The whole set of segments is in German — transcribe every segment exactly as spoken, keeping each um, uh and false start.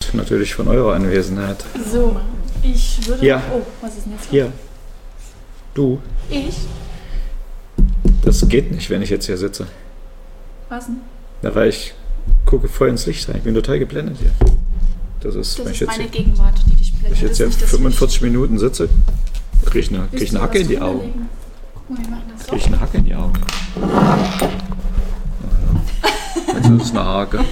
lebt natürlich von eurer Anwesenheit. So, ich würde... Ja. Oh, was ist denn jetzt? Hier. Du. Ich? Das geht nicht, wenn ich jetzt hier sitze. Was denn? Na, weil ich gucke voll ins Licht rein. Ich bin total geblendet hier. Das ist, Das wenn ich ist jetzt meine hier, Gegenwart, die dich blendet. wenn ich jetzt hier Das ist nicht das fünfundvierzig Minuten sitze, kriege ich eine, krieg Licht. ich eine Willst du Hacke in was die drunter Augen. legen? Guck mal, wir machen das so. Kriege ich eine Hacke in die Augen. Naja. Jetzt ist es eine Hake.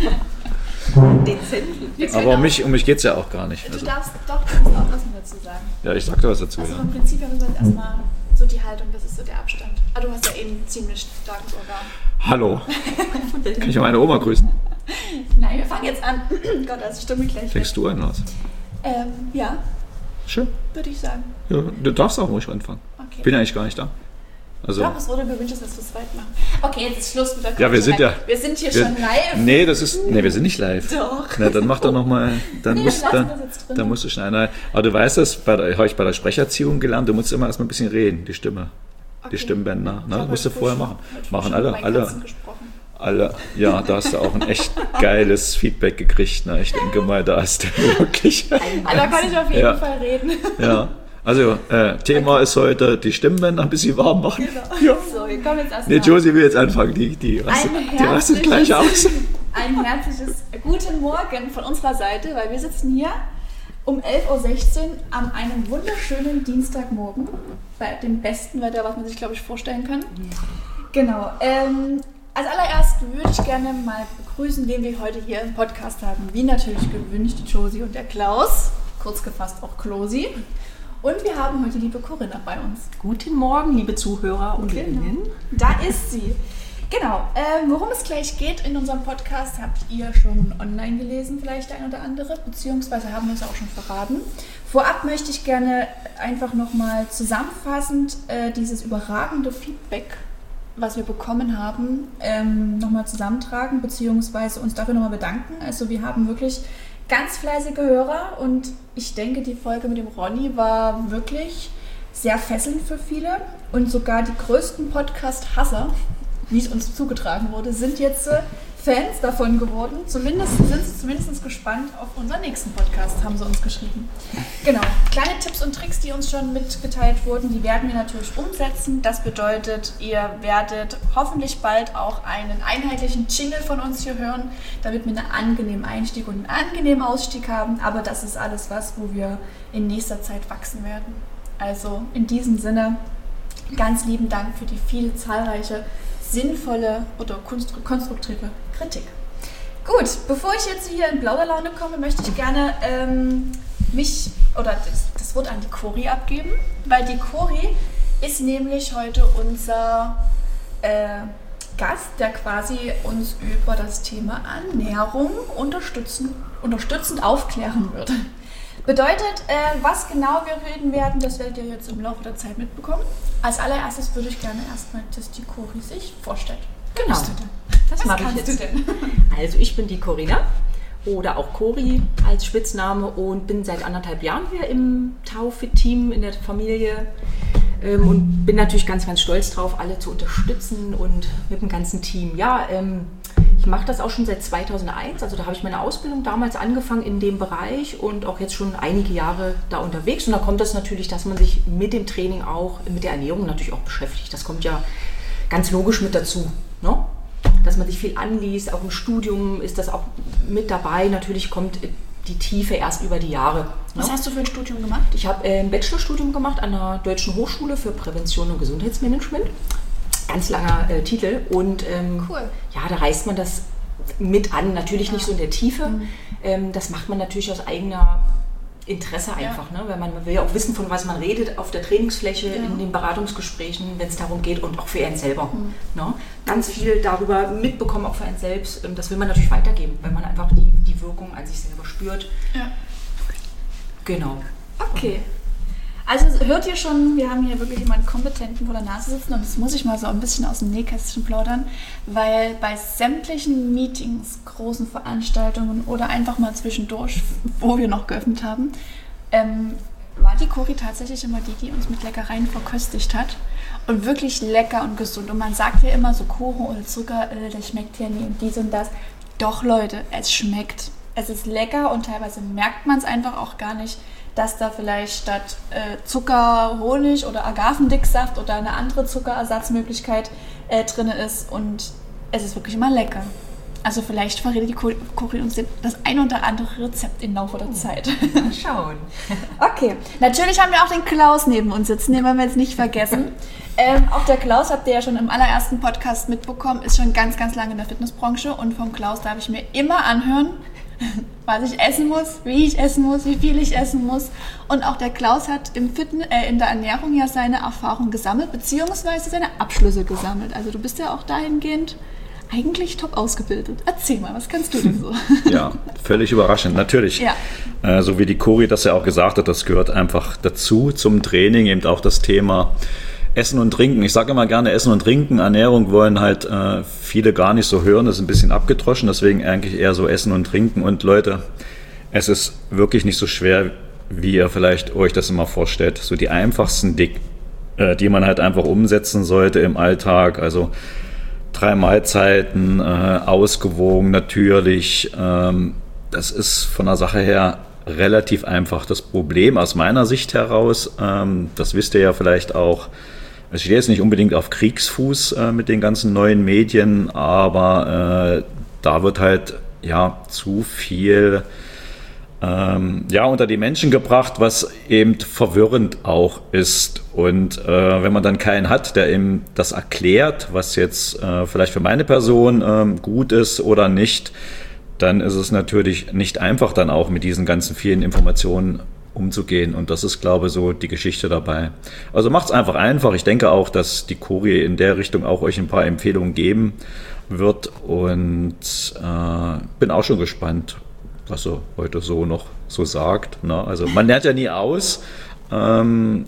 Dezent. Aber um mich, um mich geht es ja auch gar nicht. Du Also, darfst doch, du musst auch was dazu sagen. ja, ich sag da was dazu. Also Ja. im Prinzip haben wir jetzt erstmal so die Haltung, das ist so der Abstand. Ah, du hast ja eben ein ziemlich starkes Organ. Hallo. Kann ich mal meine Oma grüßen? Nein, wir fangen jetzt an. Gott, also Stimme gleich weg. Fängst du an, Lars? Ähm, ja, Schön. würde ich sagen. Ja, du darfst auch ruhig anfangen. Okay. Bin eigentlich gar nicht da. Also, Doch, es wurde gewünscht, dass wir es zu zweit machen. Okay, jetzt ist Schluss mit der ja, wir sind ja. Wir sind hier wir, schon live. Nee, das ist. Nee, wir sind nicht live. Doch. Na, dann mach doch nochmal. Dann, Nee, musst, wir lassen dann, das jetzt drin. dann musst du schneiden. Nein, aber du weißt das, bei der, habe ich bei der Sprecherziehung gelernt, du musst immer erstmal ein bisschen reden, die Stimme. Okay. Die Stimmbänder. Ich Ne? habe Musst du heute vorher früh machen. schon- heute früh Machen schon alle, mit meinen alle. Katzen gesprochen. Alle, ja, da hast du auch ein echt geiles Feedback gekriegt. Ne? Ich denke mal, da ist der wirklich. Ah, da kann ich auf jeden Ja. Fall reden. Ja, also äh, Thema ist heute die Stimmbänder ein bisschen warm machen. Genau. So, wir kommen jetzt erstmal. Nee, Josie will jetzt anfangen, die, die, rastet, Ein die rastet gleich aus. Ein herzliches Guten Morgen von unserer Seite, weil wir sitzen hier um elf Uhr sechzehn an einem wunderschönen Dienstagmorgen bei dem besten Wetter, was man sich, glaube ich, vorstellen kann. Genau. Ähm, als allererst würde ich gerne mal begrüßen, wen wir heute hier im Podcast haben. Wie natürlich gewünscht, die Josie und der Klaus, kurz gefasst auch Klosi. Und wir haben heute die liebe Corinna bei uns. Guten Morgen, liebe Zuhörer und Hörerinnen. Da ist sie. Genau, ähm, worum es gleich geht in unserem Podcast, habt ihr schon online gelesen, vielleicht der ein oder andere, beziehungsweise haben wir es auch schon verraten. Vorab möchte ich gerne einfach nochmal zusammenfassend äh, dieses überragende Feedback, was wir bekommen haben, ähm, nochmal zusammentragen, beziehungsweise uns dafür nochmal bedanken. Also wir haben wirklich ganz fleißige Hörer und ich denke, die Folge mit dem Ronny war wirklich sehr fesselnd für viele und sogar die größten Podcast-Hasser, wie es uns zugetragen wurde, sind jetzt äh, Fans davon geworden. Zumindest sind sie zumindest gespannt auf unseren nächsten Podcast, haben sie uns geschrieben. Genau, kleine Tipps und Tricks, die uns schon mitgeteilt wurden, die werden wir natürlich umsetzen. Das bedeutet, ihr werdet hoffentlich bald auch einen einheitlichen Jingle von uns hier hören, damit wir einen angenehmen Einstieg und einen angenehmen Ausstieg haben. Aber das ist alles was, wo wir in nächster Zeit wachsen werden. Also in diesem Sinne, ganz lieben Dank für die viele zahlreiche sinnvolle oder konstruktive Kritik. Gut, bevor ich jetzt hier in Plauderlaune komme, möchte ich gerne ähm, mich oder das, das Wort an die Cori abgeben, weil die Cori ist nämlich heute unser äh, Gast, der quasi uns über das Thema Ernährung unterstützen, unterstützend aufklären wird. Bedeutet, äh, was genau wir reden werden, das werdet ihr jetzt im Laufe der Zeit mitbekommen. Als allererstes würde ich gerne erstmal, dass die Cori sich vorstellt. Genau, Was, du denn? das Was mache ich kannst jetzt. du denn? Also ich bin die Corinna oder auch Cori als Spitzname und bin seit anderthalb Jahren hier im Taufit-Team in der Familie ähm, und bin natürlich ganz, ganz stolz drauf, alle zu unterstützen und mit dem ganzen Team. Ja, ähm, ich mache das auch schon seit zweitausendeins, also da habe ich meine Ausbildung damals angefangen in dem Bereich und auch jetzt schon einige Jahre da unterwegs. Und da kommt das natürlich, dass man sich mit dem Training auch, mit der Ernährung natürlich auch beschäftigt. Das kommt ja ganz logisch mit dazu, ne? Dass man sich viel anliest, auch im Studium ist das auch mit dabei. Natürlich kommt die Tiefe erst über die Jahre. Was Ne? hast du für ein Studium gemacht? Ich habe äh, ein Bachelorstudium gemacht an der Deutschen Hochschule für Prävention und Gesundheitsmanagement. Ganz langer äh, Titel und ähm, Cool. ja, da reißt man das mit an, natürlich nicht so in der Tiefe. Mhm. Ähm, das macht man natürlich aus eigener Interesse einfach, ja. Ne? Weil man, man will ja auch wissen, von was man redet auf der Trainingsfläche, ja. In den Beratungsgesprächen, wenn es darum geht und auch für einen selber. Mhm. Ne? Ganz viel darüber mitbekommen, auch für einen selbst. Ähm, das will man natürlich weitergeben, weil man einfach die, die Wirkung an sich selber spürt. Ja. Genau. Okay. Also hört ihr schon, wir haben hier wirklich jemanden Kompetenten vor der Nase sitzen und das muss ich mal so ein bisschen aus dem Nähkästchen plaudern, weil bei sämtlichen Meetings, großen Veranstaltungen oder einfach mal zwischendurch, wo wir noch geöffnet haben, ähm, war die Cori tatsächlich immer die, die uns mit Leckereien verköstigt hat und wirklich lecker und gesund. Und man sagt ja immer so Kuchen oder Zucker, äh, das schmeckt ja nie und dies und das. Doch Leute, es schmeckt. es ist lecker und teilweise merkt man es einfach auch gar nicht, dass da vielleicht statt äh, Zucker, Honig oder Agavendicksaft oder eine andere Zuckerersatzmöglichkeit äh, drin ist und es ist wirklich immer lecker. Also vielleicht verrät die Cori uns das ein oder andere Rezept im Laufe der Zeit. Mal schauen. Okay, natürlich haben wir auch den Klaus neben uns sitzen, den wollen wir jetzt nicht vergessen. Ähm, auch der Klaus, habt ihr ja schon im allerersten Podcast mitbekommen, ist schon ganz, ganz lange in der Fitnessbranche und vom Klaus darf ich mir immer anhören, was ich essen muss, wie ich essen muss, wie viel ich essen muss. Und auch der Klaus hat im Fitness, äh, in der Ernährung ja seine Erfahrung gesammelt, beziehungsweise seine Abschlüsse gesammelt. Also du bist ja auch dahingehend eigentlich top ausgebildet. Erzähl mal, was kannst du denn so? Ja, völlig überraschend, natürlich. Ja. Äh, so wie die Cori das ja auch gesagt hat, das gehört einfach dazu zum Training, eben auch das Thema Essen und Trinken. Ich sage immer gerne Essen und Trinken. Ernährung wollen halt äh, viele gar nicht so hören, das ist ein bisschen abgedroschen, deswegen eigentlich eher so Essen und Trinken. Und Leute, es ist wirklich nicht so schwer, wie ihr vielleicht euch das immer vorstellt. So die einfachsten Dinge, äh, die man halt einfach umsetzen sollte im Alltag, also drei Mahlzeiten, äh, ausgewogen natürlich. Ähm, das ist von der Sache her relativ einfach. Das Problem aus meiner Sicht heraus, ähm, das wisst ihr ja vielleicht auch, ich stehe jetzt nicht unbedingt auf Kriegsfuß äh, mit den ganzen neuen Medien, aber äh, da wird halt ja zu viel ähm, ja, unter die Menschen gebracht, was eben verwirrend auch ist. Und äh, wenn man dann keinen hat, der eben das erklärt, was jetzt äh, vielleicht für meine Person ähm, gut ist oder nicht, dann ist es natürlich nicht einfach, dann auch mit diesen ganzen vielen Informationen umzugehen. Und das ist, glaube ich, so die Geschichte dabei. Also macht es einfach einfach. Ich denke auch, dass die Cori in der Richtung auch euch ein paar Empfehlungen geben wird. Und äh, bin auch schon gespannt, was er heute so noch so sagt. Ne? Also man lernt ja nie aus, ähm,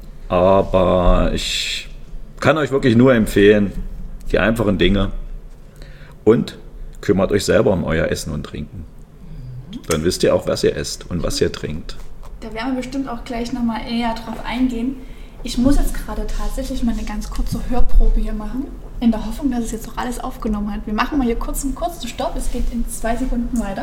aber ich kann euch wirklich nur empfehlen, die einfachen Dinge und kümmert euch selber um euer Essen und Trinken. Dann wisst ihr auch, was ihr esst und was ihr trinkt. Da werden wir bestimmt auch gleich nochmal eher drauf eingehen. Ich muss jetzt gerade tatsächlich mal eine ganz kurze Hörprobe hier machen, in der Hoffnung, dass es jetzt auch alles aufgenommen hat. Wir machen mal hier kurz einen kurzen Stopp, es geht in zwei Sekunden weiter.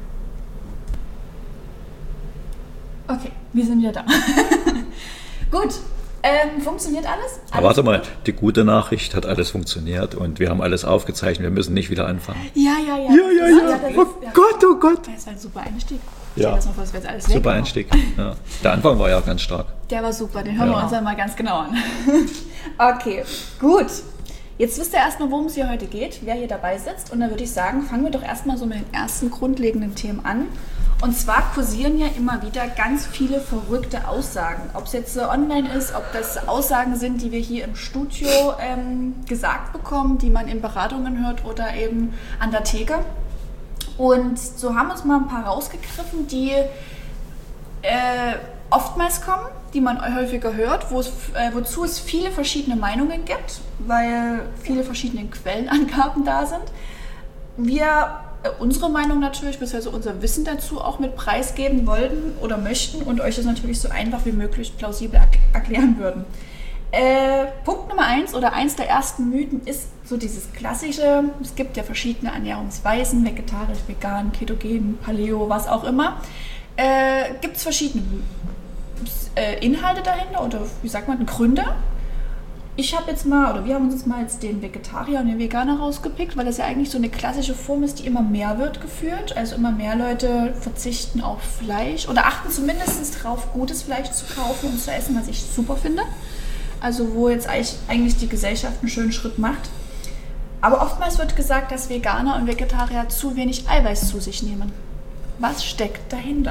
Okay, wir sind wieder da. Gut, ähm, funktioniert alles? alles? Aber warte mal, die gute Nachricht, hat alles funktioniert und wir haben alles aufgezeichnet, wir müssen nicht wieder anfangen. Ja, ja, ja. Ja, ja, ja. ja oh ist, Gott, oh Gott. Das war ein super Einstieg. Ja, das noch, was wir jetzt alles super Einstieg. Ja. Der Anfang war ja ganz stark. Der war super, den hören ja. wir uns dann mal ganz genau an. Okay, gut. Jetzt wisst ihr erstmal, worum es hier heute geht, wer hier dabei sitzt. Und dann würde ich sagen, fangen wir doch erstmal so mit den ersten grundlegenden Themen an. Und zwar kursieren ja immer wieder ganz viele verrückte Aussagen. Ob es jetzt online ist, ob das Aussagen sind, die wir hier im Studio ähm, gesagt bekommen, die man in Beratungen hört oder eben an der Theke. Und so haben uns mal ein paar rausgegriffen, die äh, oftmals kommen, die man häufiger hört, wo es, äh, wozu es viele verschiedene Meinungen gibt, weil viele verschiedene Quellenangaben da sind. Wir äh, unsere Meinung natürlich, beziehungsweise unser Wissen dazu auch mit preisgeben wollten oder möchten und euch das natürlich so einfach wie möglich plausibel er- erklären würden. Äh, Punkt Nummer eins oder eins der ersten Mythen ist so dieses klassische, es gibt ja verschiedene Ernährungsweisen, vegetarisch, vegan, ketogen, Paleo, was auch immer. Äh, gibt es verschiedene äh, Inhalte dahinter oder wie sagt man, Gründe? Ich habe jetzt mal, oder wir haben uns jetzt mal jetzt den Vegetarier und den Veganer rausgepickt, weil das ja eigentlich so eine klassische Form ist, die immer mehr wird geführt. Also immer mehr Leute verzichten auf Fleisch oder achten zumindest darauf, gutes Fleisch zu kaufen und zu essen, was ich super finde. Also wo jetzt eigentlich die Gesellschaft einen schönen Schritt macht. Aber oftmals wird gesagt, dass Veganer und Vegetarier zu wenig Eiweiß zu sich nehmen. Was steckt dahinter?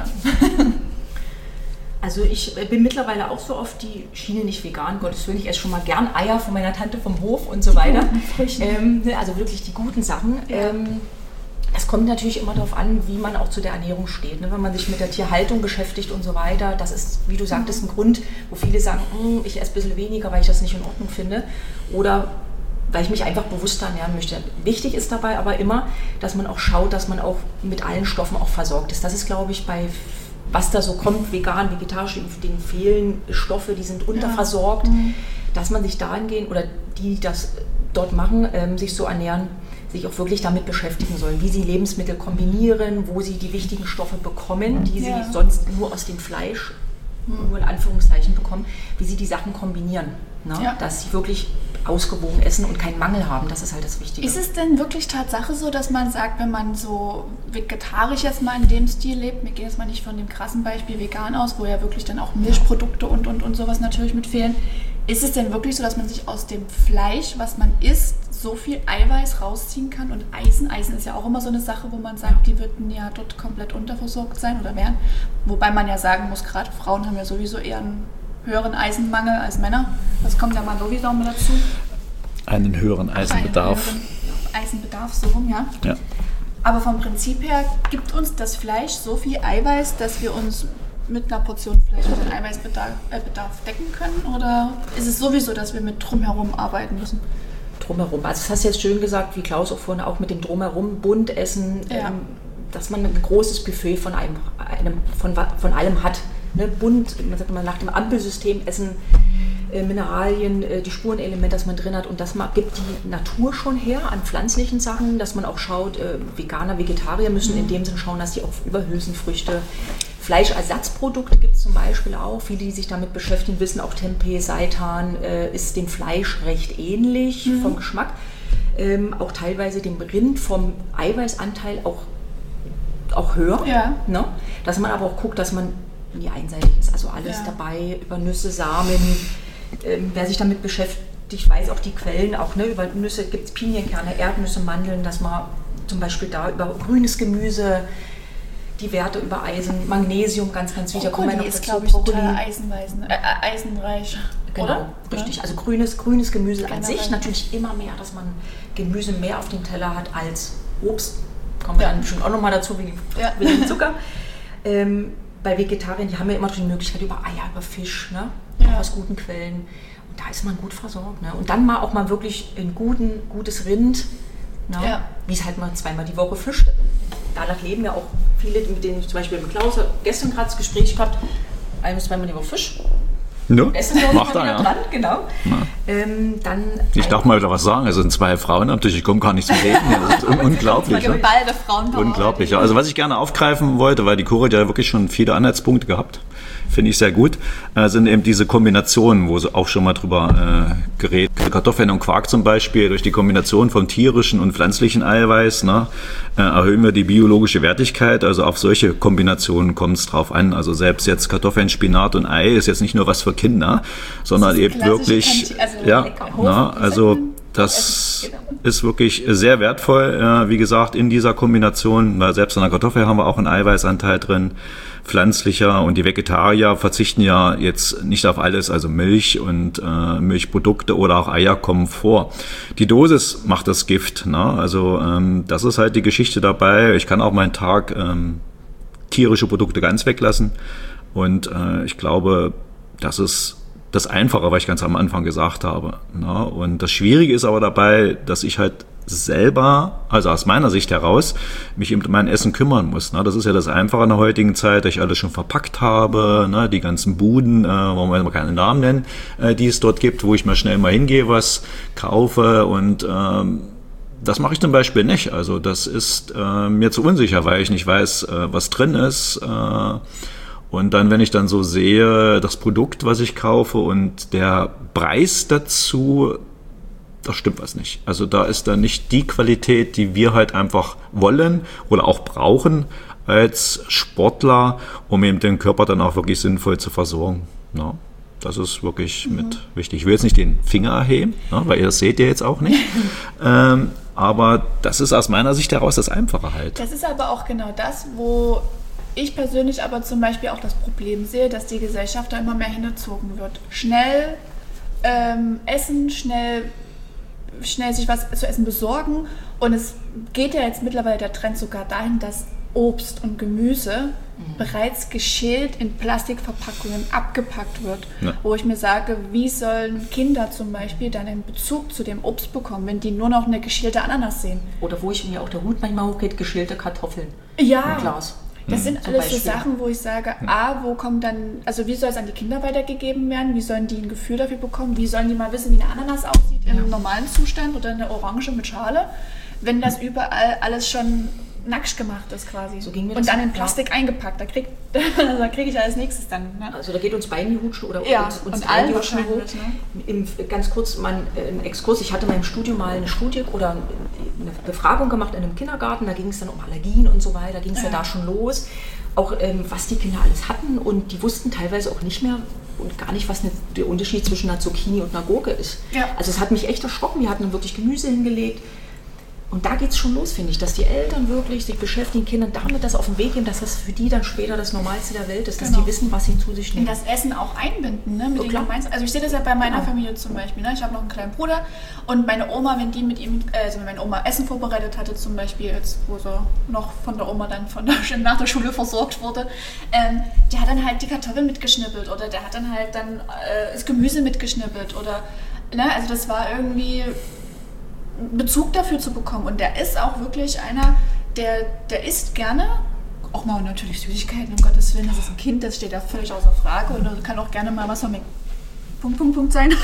Also ich bin mittlerweile auch so auf die Schiene nicht vegan, Gottes Willen, ich esse schon mal gern Eier von meiner Tante vom Hof und so weiter. Ähm, also wirklich die guten Sachen. Ja. Ähm, es kommt natürlich immer darauf an, wie man auch zu der Ernährung steht. Ne? Wenn man sich mit der Tierhaltung beschäftigt und so weiter, das ist, wie du sagtest, ein Grund, wo viele sagen, ich esse ein bisschen weniger, weil ich das nicht in Ordnung finde. Oder weil ich mich einfach bewusster ernähren möchte. Wichtig ist dabei aber immer, dass man auch schaut, dass man auch mit allen Stoffen auch versorgt ist. Das ist, glaube ich, bei was da so kommt, vegan, vegetarisch, denen fehlen Stoffe, die sind unterversorgt, ja. mhm. dass man sich dahingehend oder die das dort machen, ähm, sich so ernähren, sich auch wirklich damit beschäftigen sollen, wie sie Lebensmittel kombinieren, wo sie die wichtigen Stoffe bekommen, die sie Ja. sonst nur aus dem Fleisch, nur in Anführungszeichen bekommen, wie sie die Sachen kombinieren. Ne? Ja. Dass sie wirklich ausgewogen essen und keinen Mangel haben, das ist halt das Wichtige. Ist es denn wirklich Tatsache so, dass man sagt, wenn man so vegetarisch jetzt mal in dem Stil lebt, wir gehen jetzt mal nicht von dem krassen Beispiel vegan aus, wo ja wirklich dann auch Milchprodukte und, und, und sowas natürlich mit fehlen, ist es denn wirklich so, dass man sich aus dem Fleisch, was man isst, so viel Eiweiß rausziehen kann und Eisen? Eisen ist ja auch immer so eine Sache, wo man sagt, die würden ja dort komplett unterversorgt sein oder wären. Wobei man ja sagen muss, gerade Frauen haben ja sowieso eher einen höheren Eisenmangel als Männer. Das kommt ja mal sowieso mit dazu. Einen höheren Eisenbedarf. Einen höheren Eisenbedarf, so rum, ja. Ja. Aber vom Prinzip her gibt uns das Fleisch so viel Eiweiß, dass wir uns mit einer Portion Fleisch unseren Eiweißbedarf äh, Bedarf decken können? Oder ist es sowieso, dass wir mit drumherum arbeiten müssen? Drumherum. Also das hast du jetzt schön gesagt, wie Klaus auch vorhin, auch mit dem Drumherum, bunt essen, Ja. ähm, dass man ein großes Buffet von, einem, einem, von, von allem hat. Ne? Bunt, man sagt immer nach dem Ampelsystem essen, äh, Mineralien, äh, die Spurenelemente, das man drin hat, und das ma- gibt die Natur schon her an pflanzlichen Sachen, dass man auch schaut, äh, Veganer, Vegetarier müssen Mhm. in dem Sinne schauen, dass sie auch über Hülsenfrüchte, Fleischersatzprodukte gibt es zum Beispiel auch. Viele, die sich damit beschäftigen, wissen auch, Tempeh, Seitan äh, ist dem Fleisch recht ähnlich Mhm. vom Geschmack. Ähm, auch teilweise dem Rind vom Eiweißanteil auch, auch höher. Ja. Ne? Dass man aber auch guckt, dass man nie einseitig ist. Also alles Ja. dabei, über Nüsse, Samen. Ähm, wer sich damit beschäftigt, weiß auch die Quellen. Auch ne, über Nüsse gibt es Pinienkerne, Erdnüsse, Mandeln, dass man zum Beispiel da über grünes Gemüse die Werte über Eisen, Magnesium, ganz, ganz wichtig. Da kommen wir Brokkoli noch ist, dazu. glaube ich, Brokkoli. total eisenweisen, äh, äh, eisenreich. Genau, oder? richtig. Ja. Also grünes, grünes Gemüse an Generell. sich. Natürlich immer mehr, dass man Gemüse mehr auf dem Teller hat als Obst. Kommen wir Ja. dann bestimmt auch nochmal dazu, wegen, Ja. wegen Zucker. ähm, bei Vegetariern, die haben ja immer die Möglichkeit über Eier, über Fisch, ne? Ja. Auch aus guten Quellen. Und da ist man gut versorgt. Ne? Und dann mal auch mal wirklich ein guten, gutes Rind, ne? Ja. Wie es halt mal zweimal die Woche Fisch. Danach leben ja auch viele, mit denen ich zum Beispiel mit Klaus gestern gerade das Gespräch gehabt, ein bis zweimal die Woche Fisch. Ne? Essen wir Macht mal er, wieder ja. dran, genau. Ähm, dann Ich darf mal wieder was sagen. Es sind zwei Frauen am Tisch. Ich komme gar nicht zum Reden. Das ist un- unglaublich. Ja? Geballte Frauenpower. Unglaublich. Ja. Also was ich gerne aufgreifen wollte, weil die Cori hat ja wirklich schon viele Anhaltspunkte gehabt, finde ich sehr gut, äh, sind eben diese Kombinationen, wo sie auch schon mal drüber äh, geredet. Kartoffeln und Quark zum Beispiel, durch die Kombination von tierischen und pflanzlichen Eiweiß, ne, äh, erhöhen wir die biologische Wertigkeit. Also auf solche Kombinationen kommt es drauf an. Also selbst jetzt Kartoffeln, Spinat und Ei ist jetzt nicht nur was für Kinder, sondern Das ist eben klassisch wirklich, Kanti- also ja, lecker. na, also Essen. das Genau. ist wirklich sehr wertvoll, äh, wie gesagt, in dieser Kombination, weil selbst in der Kartoffel haben wir auch einen Eiweißanteil drin, pflanzlicher, und die Vegetarier verzichten ja jetzt nicht auf alles, also Milch und äh, Milchprodukte oder auch Eier kommen vor. Die Dosis macht das Gift, ne? Also ähm, das ist halt die Geschichte dabei. Ich kann auch meinen Tag ähm, tierische Produkte ganz weglassen, und äh, ich glaube, das ist das Einfache, was ich ganz am Anfang gesagt habe. Na, und das Schwierige ist aber dabei, dass ich halt selber, also aus meiner Sicht heraus, mich um mein Essen kümmern muss. Na, das ist ja das Einfache in der heutigen Zeit, dass ich alles schon verpackt habe, ne, die ganzen Buden, äh, wollen wir mal keine Namen nennen, äh, die es dort gibt, wo ich mal schnell mal hingehe, was kaufe, und ähm, das mache ich zum Beispiel nicht. Also das ist äh, mir zu unsicher, weil ich nicht weiß, äh, was drin ist. Äh, Und dann, wenn ich dann so sehe, das Produkt, was ich kaufe, und der Preis dazu, da stimmt was nicht. Also da ist dann nicht die Qualität, die wir halt einfach wollen oder auch brauchen als Sportler, um eben den Körper dann auch wirklich sinnvoll zu versorgen. Ja, das ist wirklich mhm. mit wichtig. Ich will jetzt nicht den Finger erheben, ja, weil ihr das seht ihr jetzt auch nicht. ähm, aber das ist aus meiner Sicht heraus das Einfache halt. Das ist aber auch genau das, wo ich persönlich aber zum Beispiel auch das Problem sehe, dass die Gesellschaft da immer mehr hingezogen wird. Schnell ähm, essen, schnell, schnell sich was zu essen besorgen. Und es geht ja jetzt mittlerweile der Trend sogar dahin, dass Obst und Gemüse mhm. bereits geschält in Plastikverpackungen abgepackt wird. Ja. Wo ich mir sage, wie sollen Kinder zum Beispiel dann einen Bezug zu dem Obst bekommen, wenn die nur noch eine geschälte Ananas sehen? Oder wo ich mir auch der Hut manchmal hochgeht, geschälte Kartoffeln ja. im Glas. Das sind Zum alles Beispiel. so Sachen, wo ich sage, A, wo kommt dann, also wie soll es an die Kinder weitergegeben werden? Wie sollen die ein Gefühl dafür bekommen? Wie sollen die mal wissen, wie eine Ananas aussieht im ja. normalen Zustand oder eine Orange mit Schale? wenn das überall alles schon nackt gemacht ist quasi. So ging mir und das dann in auch, Plastik ja. eingepackt. Da kriege da krieg ich als nächstes dann. Ne? Also da geht uns beiden die Hutschnur oder ja, uns, uns und allen die Hutschnur hoch. Ne? Im, ganz kurz mein äh, Exkurs. Ich hatte in meinem Studium mal eine Studie oder eine Befragung gemacht in einem Kindergarten. Da ging es dann um Allergien und so weiter. Da ging es ja. ja da schon los. Auch ähm, was die Kinder alles hatten. Und die wussten teilweise auch nicht mehr und gar nicht, was eine, der Unterschied zwischen einer Zucchini und einer Gurke ist. Ja. Also es hat mich echt erschrocken. Wir hatten dann wirklich Gemüse hingelegt. Und da geht es schon los, finde ich, dass die Eltern wirklich sich beschäftigen, Kindern damit das auf den Weg geben, dass das für die dann später das Normalste der Welt ist, dass genau. die wissen, was sie zu sich nehmen. In das Essen auch einbinden, ne? Mit oh, den gemeinsamen. Also ich sehe das ja bei meiner genau. Familie zum Beispiel. Ne? Ich habe noch einen kleinen Bruder und meine Oma, wenn die mit ihm, also wenn meine Oma Essen vorbereitet hatte, zum Beispiel jetzt, wo sie noch von der Oma dann von der, nach der Schule versorgt wurde, ähm, der hat dann halt die Kartoffeln mitgeschnippelt oder der hat dann halt dann äh, das Gemüse mitgeschnippelt oder, ne? Also das war irgendwie Bezug dafür zu bekommen. Und der ist auch wirklich einer, der, der isst gerne, auch mal natürlich Süßigkeiten, um Gottes Willen, das ist ein Kind, das steht da völlig außer Frage und kann auch gerne mal was von mir Punkt, Punkt, Punkt sein.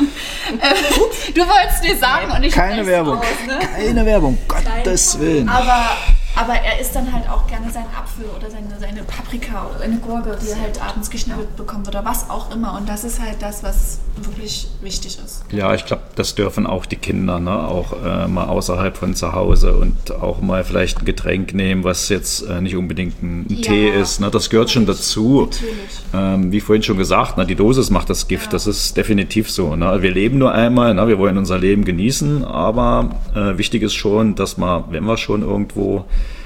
Du wolltest dir sagen und ich Keine Werbung, raus, ne? keine Werbung, Gottes Willen. Aber, aber er isst dann halt auch gerne seinen Apfel oder seine, seine Paprika oder eine Gurke, die er halt abends geschnippelt bekommt oder was auch immer. Und das ist halt das, was wirklich wichtig ist. Ja, ich glaube, das dürfen auch die Kinder, ne? Auch äh, mal außerhalb von zu Hause und auch mal vielleicht ein Getränk nehmen, was jetzt äh, nicht unbedingt ein, ein ja, Tee ist. Ne? Das gehört schon dazu. Ähm, wie vorhin schon gesagt, ne? Die Dosis macht das Gift. Ja. Das ist definitiv so. Ne? Wir leben nur einmal, ne? Wir wollen unser Leben genießen, aber äh, wichtig ist schon, dass man, wenn wir schon irgendwo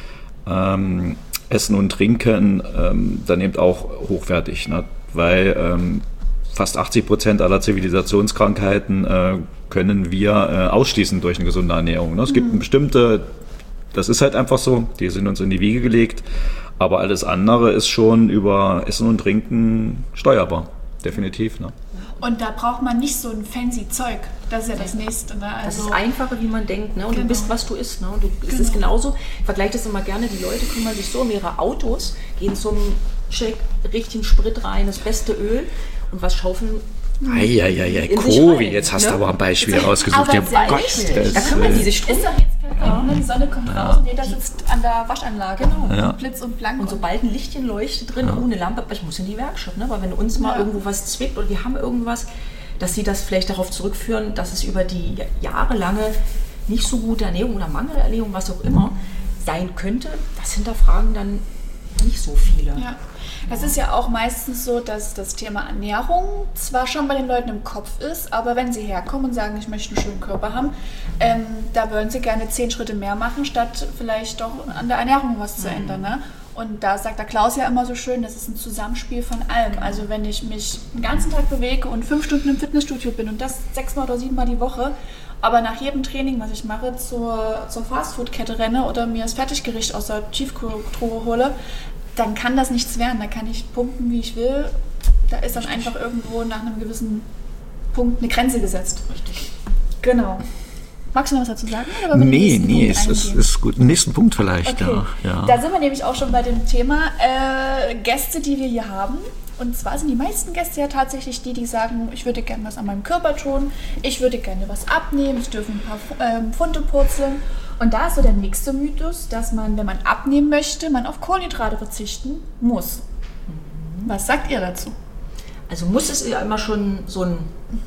ähm, essen und trinken, ähm, dann eben auch hochwertig, ne? Weil ähm, fast achtzig Prozent aller Zivilisationskrankheiten äh, können wir äh, ausschließen durch eine gesunde Ernährung. Ne? Es gibt mhm. bestimmte, das ist halt einfach so, die sind uns in die Wiege gelegt, aber alles andere ist schon über Essen und Trinken steuerbar, definitiv. Ne? Und da braucht man nicht so ein fancy Zeug, das ist ja das Nächste. Ne? Also das ist einfacher, wie man denkt. Ne? Und genau. du bist, was du isst. Ne? Du, es genau. ist genauso, ich vergleiche das immer gerne, die Leute kümmern sich so um ihre Autos, gehen zum Check, richtigen Sprit rein, das beste Öl. Und was schaufeln? Eieiei, Cori, jetzt hast du ne? aber ein Beispiel rausgesucht. Aber ja, Gott, da kümmern die sich drum. Ist doch jetzt perfekt, ja. ne? Die Sonne kommt ja. raus und jeder sitzt an der Waschanlage. Genau. Ja. Blitz und blank. Und sobald ein Lichtchen leuchtet drin, ja. ohne Lampe, ich muss in die Werkstatt, ne? Weil wenn uns mal ja. irgendwo was zwickt oder wir haben irgendwas, dass sie das vielleicht darauf zurückführen, dass es über die jahrelange nicht so gute Ernährung oder Mangelernährung, was auch immer, sein könnte, das hinterfragen dann nicht so viele. Ja. Das ist ja auch meistens so, dass das Thema Ernährung zwar schon bei den Leuten im Kopf ist, aber wenn sie herkommen und sagen, ich möchte einen schönen Körper haben, ähm, da wollen sie gerne zehn Schritte mehr machen, statt vielleicht doch an der Ernährung was zu ändern. Ne? Und da sagt der Klaus ja immer so schön, das ist ein Zusammenspiel von allem. Also wenn ich mich den ganzen Tag bewege und fünf Stunden im Fitnessstudio bin und das sechsmal oder siebenmal die Woche, aber nach jedem Training, was ich mache, zur, zur Fastfood-Kette renne oder mir das Fertiggericht aus der Tiefkühltruhe hole, dann kann das nichts werden. Da kann ich pumpen, wie ich will. Da ist dann einfach irgendwo nach einem gewissen Punkt eine Grenze gesetzt. Richtig. Genau. Magst du noch was dazu sagen? Oder nee, nee, es ist, ist gut. Nächsten Punkt vielleicht. Okay. Ja, ja. Da sind wir nämlich auch schon bei dem Thema äh, Gäste, die wir hier haben. Und zwar sind die meisten Gäste ja tatsächlich die, die sagen, ich würde gerne was an meinem Körper tun, ich würde gerne was abnehmen, ich dürfe ein paar ähm, Pfunde purzeln. Und da ist so der nächste Mythos, dass man, wenn man abnehmen möchte, man auf Kohlenhydrate verzichten muss. Mhm. Was sagt ihr dazu? Also muss ist ja immer schon so ein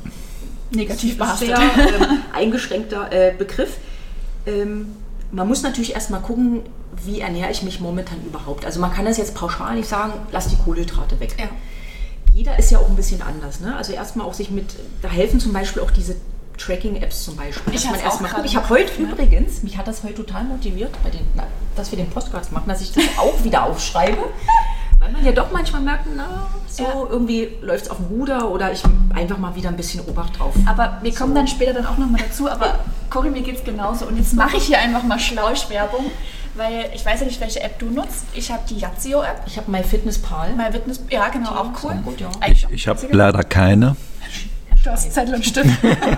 negativ behaftet, sehr ähm, eingeschränkter äh, Begriff. Ähm, man muss natürlich erstmal gucken, wie ernähre ich mich momentan überhaupt. Also man kann das jetzt pauschal nicht sagen, lass die Kohlenhydrate weg. Ja. Jeder ist ja auch ein bisschen anders. Ne? Also erstmal auch sich mit, da helfen zum Beispiel auch diese Tracking-Apps zum Beispiel. Ich, man erst mal guckt. Ich habe heute ne? übrigens, mich hat das heute total motiviert, bei den, na, dass wir den Podcast machen, dass ich das auch wieder aufschreibe. Weil man ja doch manchmal merkt, na, so ja. irgendwie läuft es auf dem Ruder oder ich einfach mal wieder ein bisschen Obacht drauf. Aber wir kommen so. dann später dann auch nochmal dazu, aber Cori, mir geht es genauso. Und jetzt mache ich hier einfach mal Schlauchwerbung, weil ich weiß ja nicht, welche App du nutzt. Ich habe die Yazio-App. Ich habe MyFitnessPal. MyFitness, ja genau, auch cool. Auch gut, ja. Ich, ich habe leider keine. Du hast Zettel und Stift.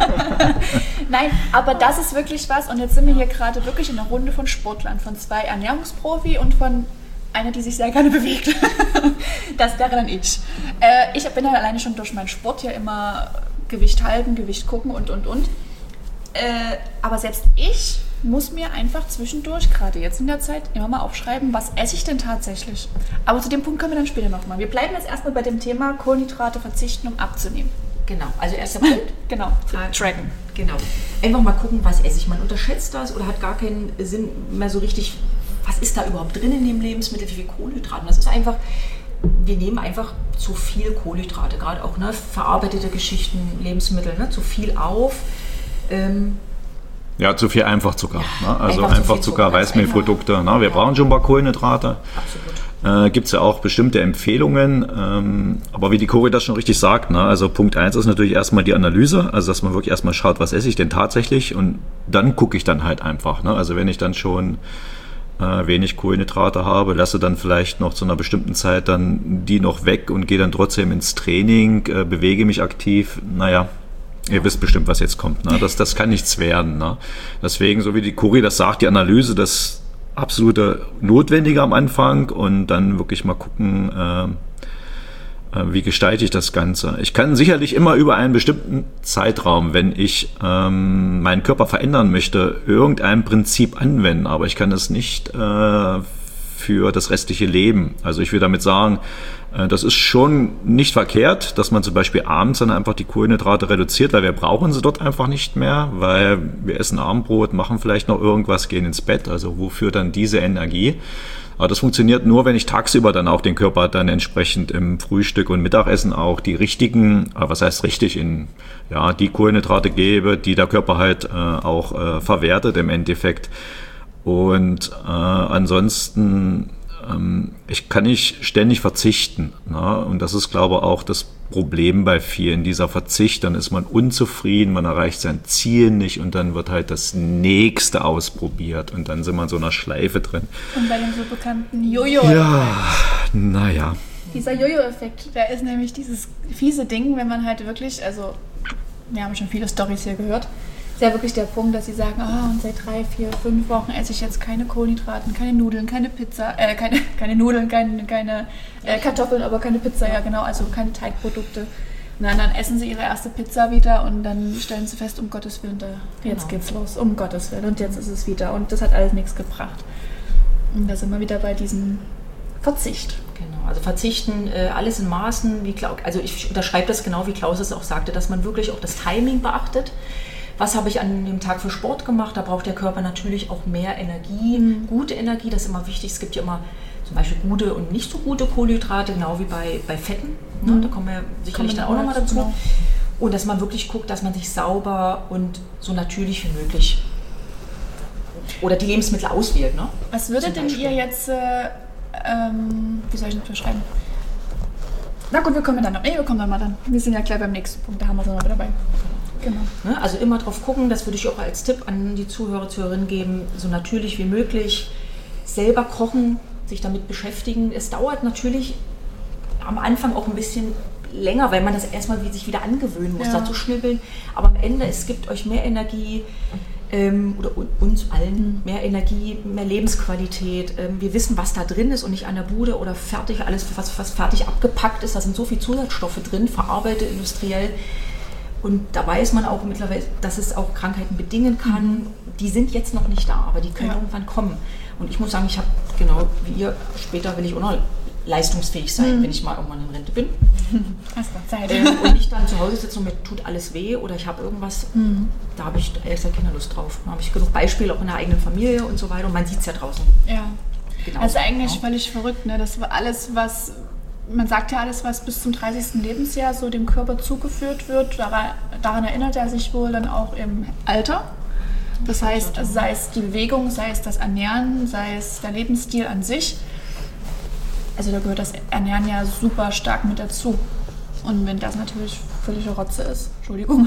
Nein, aber das ist wirklich was. Und jetzt sind wir hier gerade wirklich in einer Runde von Sportlern, von zwei Ernährungsprofi und von einer, die sich sehr gerne bewegt. Das wäre dann ich. Äh, ich bin dann alleine schon durch meinen Sport ja immer Gewicht halten, Gewicht gucken und, und, und. Äh, aber selbst ich muss mir einfach zwischendurch, gerade jetzt in der Zeit, immer mal aufschreiben, was esse ich denn tatsächlich. Aber zu dem Punkt kommen wir dann später nochmal. Wir bleiben jetzt erstmal bei dem Thema Kohlenhydrate verzichten, um abzunehmen. Genau, also erster Punkt. Genau, tracken. Genau. Einfach mal gucken, was esse ich. Man unterschätzt das oder hat gar keinen Sinn mehr so richtig, was ist da überhaupt drin in dem Lebensmittel, wie viel Kohlenhydrate. Das ist einfach, wir nehmen einfach zu viel Kohlenhydrate, gerade auch ne, verarbeitete Geschichten, Lebensmittel, ne, zu viel auf. Ähm, Ja, zu viel Einfachzucker. Ja, ne? Also einfach Einfachzucker, Zucker, Weißmehlprodukte. Ne? Wir ja. brauchen schon ein paar Kohlenhydrate. Absolut. Äh, Gibt es ja auch bestimmte Empfehlungen. Ähm, aber wie die Cori das schon richtig sagt, ne? Also Punkt eins ist natürlich erstmal die Analyse. Also dass man wirklich erstmal schaut, was esse ich denn tatsächlich. Und dann gucke ich dann halt einfach. Ne? Also wenn ich dann schon äh, wenig Kohlenhydrate habe, lasse dann vielleicht noch zu einer bestimmten Zeit dann die noch weg und gehe dann trotzdem ins Training, äh, bewege mich aktiv. Naja, ihr wisst bestimmt, was jetzt kommt. Ne? Das, das kann nichts werden. Ne? Deswegen, so wie die Cori das sagt, die Analyse, das absolute Notwendige am Anfang und dann wirklich mal gucken, äh, äh, wie gestalte ich das Ganze. Ich kann sicherlich immer über einen bestimmten Zeitraum, wenn ich ähm, meinen Körper verändern möchte, irgendein Prinzip anwenden, aber ich kann es nicht äh, für das restliche Leben. Also ich will damit sagen, das ist schon nicht verkehrt, dass man zum Beispiel abends dann einfach die Kohlenhydrate reduziert, weil wir brauchen sie dort einfach nicht mehr, weil wir essen Abendbrot, machen vielleicht noch irgendwas, gehen ins Bett. Also wofür dann diese Energie? Aber das funktioniert nur, wenn ich tagsüber dann auch den Körper dann entsprechend im Frühstück und Mittagessen auch die richtigen, was heißt richtig, in ja die Kohlenhydrate gebe, die der Körper halt äh, auch äh, verwertet im Endeffekt. Und äh, ansonsten, ähm, ich kann nicht ständig verzichten. Ne? Und das ist, glaube ich, auch das Problem bei vielen. Dieser Verzicht, dann ist man unzufrieden, man erreicht sein Ziel nicht und dann wird halt das Nächste ausprobiert und dann sind wir in so einer Schleife drin. Und bei dem so bekannten Jojo-Effekt. Ja, naja. Dieser Jojo-Effekt, da ist nämlich dieses fiese Ding, wenn man halt wirklich, also wir haben schon viele Storys hier gehört, ist ja wirklich der Punkt, dass sie sagen, oh, und seit drei, vier, fünf Wochen esse ich jetzt keine Kohlenhydraten, keine Nudeln, keine Pizza, äh, keine, keine Nudeln, keine, keine äh, Kartoffeln, aber keine Pizza, ja genau, also keine Teigprodukte. Na, dann essen sie ihre erste Pizza wieder und dann stellen sie fest, um Gottes Willen, da, jetzt Genau. geht's los, um Gottes Willen, und jetzt ist es wieder. Und das hat alles nichts gebracht. Und da sind wir wieder bei diesem Verzicht. Genau, also verzichten, äh, alles in Maßen, wie Klaus, also ich unterschreibe das genau, wie Klaus es auch sagte, dass man wirklich auch das Timing beachtet. Was habe ich an dem Tag für Sport gemacht? Da braucht der Körper natürlich auch mehr Energie, mhm. gute Energie, das ist immer wichtig. Es gibt ja immer zum Beispiel gute und nicht so gute Kohlenhydrate, genau wie bei, bei Fetten. Mhm. Ne? Da kommen wir sicherlich dann auch nochmal dazu. Genau. Und dass man wirklich guckt, dass man sich sauber und so natürlich wie möglich oder die Lebensmittel auswählt. Ne? Was würdet denn ihr jetzt, äh, ähm, wie soll ich das beschreiben? Na gut, wir kommen dann noch. Nee, wir kommen dann mal dann. Wir sind ja gleich beim nächsten Punkt, da haben wir es noch dabei. Genau. Ne? Also immer drauf gucken, das würde ich auch als Tipp an die Zuhörer, Zuhörerinnen geben, so natürlich wie möglich. Selber kochen, sich damit beschäftigen. Es dauert natürlich am Anfang auch ein bisschen länger, weil man das erstmal wie sich wieder angewöhnen muss, ja. da zu schnibbeln. Aber am Ende, es gibt euch mehr Energie, ähm, oder uns allen mehr Energie, mehr Lebensqualität. Ähm, wir wissen, was da drin ist und nicht an der Bude oder fertig, alles, was, was fertig abgepackt ist. Da sind so viele Zusatzstoffe drin, verarbeitet industriell. Und da weiß man auch mittlerweile, dass es auch Krankheiten bedingen kann. Mhm. Die sind jetzt noch nicht da, aber die können ja. irgendwann kommen. Und ich muss sagen, ich habe, genau wie ihr, später will ich auch noch leistungsfähig sein, mhm. wenn ich mal irgendwann in Rente bin. Hast du Zeit. Ähm, und nicht dann zu Hause sitze und mir tut alles weh oder ich habe irgendwas, mhm. da habe ich ehrlich gesagt keine Lust drauf. Da habe ich genug Beispiele auch in der eigenen Familie und so weiter. Und man sieht es ja draußen. Ja, genau, das ist eigentlich genau. völlig verrückt. Ne? Das war alles, was... Man sagt ja, alles, was bis zum dreißigsten Lebensjahr so dem Körper zugeführt wird, daran, daran erinnert er sich wohl dann auch im Alter. Das heißt, sei es die Bewegung, sei es das Ernähren, sei es der Lebensstil an sich. Also da gehört das Ernähren ja super stark mit dazu. Und wenn das natürlich völlige Rotze ist, Entschuldigung.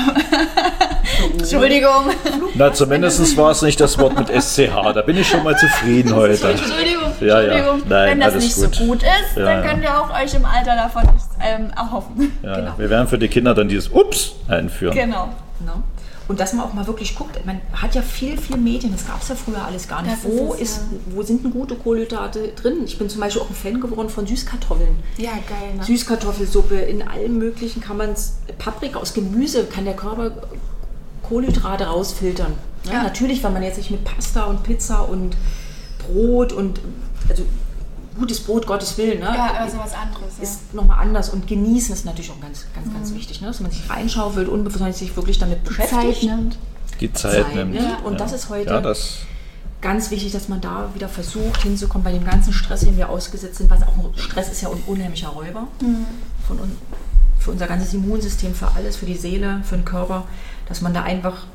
Entschuldigung. Na, zumindest war es nicht das Wort mit S C H. Da bin ich schon mal zufrieden heute. Entschuldigung, ja, ja. Entschuldigung. Nein, wenn das alles nicht gut. so gut ist, ja, dann könnt ihr auch euch im Alter davon nichts ähm, erhoffen. Ja, genau. Wir werden für die Kinder dann dieses Ups einführen. Genau. Genau. Und dass man auch mal wirklich guckt, man hat ja viel, viel Medien, das gab es ja früher alles gar nicht. Das Wo, ist es, ist, ja. wo sind denn gute Kohlenhydrate drin? Ich bin zum Beispiel auch ein Fan geworden von Süßkartoffeln. Ja, geil. Ne? Süßkartoffelsuppe, in allem möglichen kann man es, Paprika aus Gemüse, kann der Körper Kohlenhydrate rausfiltern. Ja, Ja. Natürlich, wenn man jetzt nicht mit Pasta und Pizza und Brot und also gutes Brot, Gottes Willen, ne? Ja, also was anderes. Ja. Ist nochmal anders und genießen ist natürlich auch ganz, ganz, ganz Mhm. wichtig, ne? Dass man sich reinschaufelt und bevor man sich wirklich damit beschäftigt. Zeit nimmt. Die Zeit, Zeit nimmt. nimmt. Und das ist heute Ja, das ganz wichtig, dass man da wieder versucht hinzukommen bei dem ganzen Stress, den wir ausgesetzt sind. Was auch Stress ist ja ein unheimlicher Räuber Mhm. von uns, für unser ganzes Immunsystem, für alles, für die Seele, für den Körper, dass man da einfach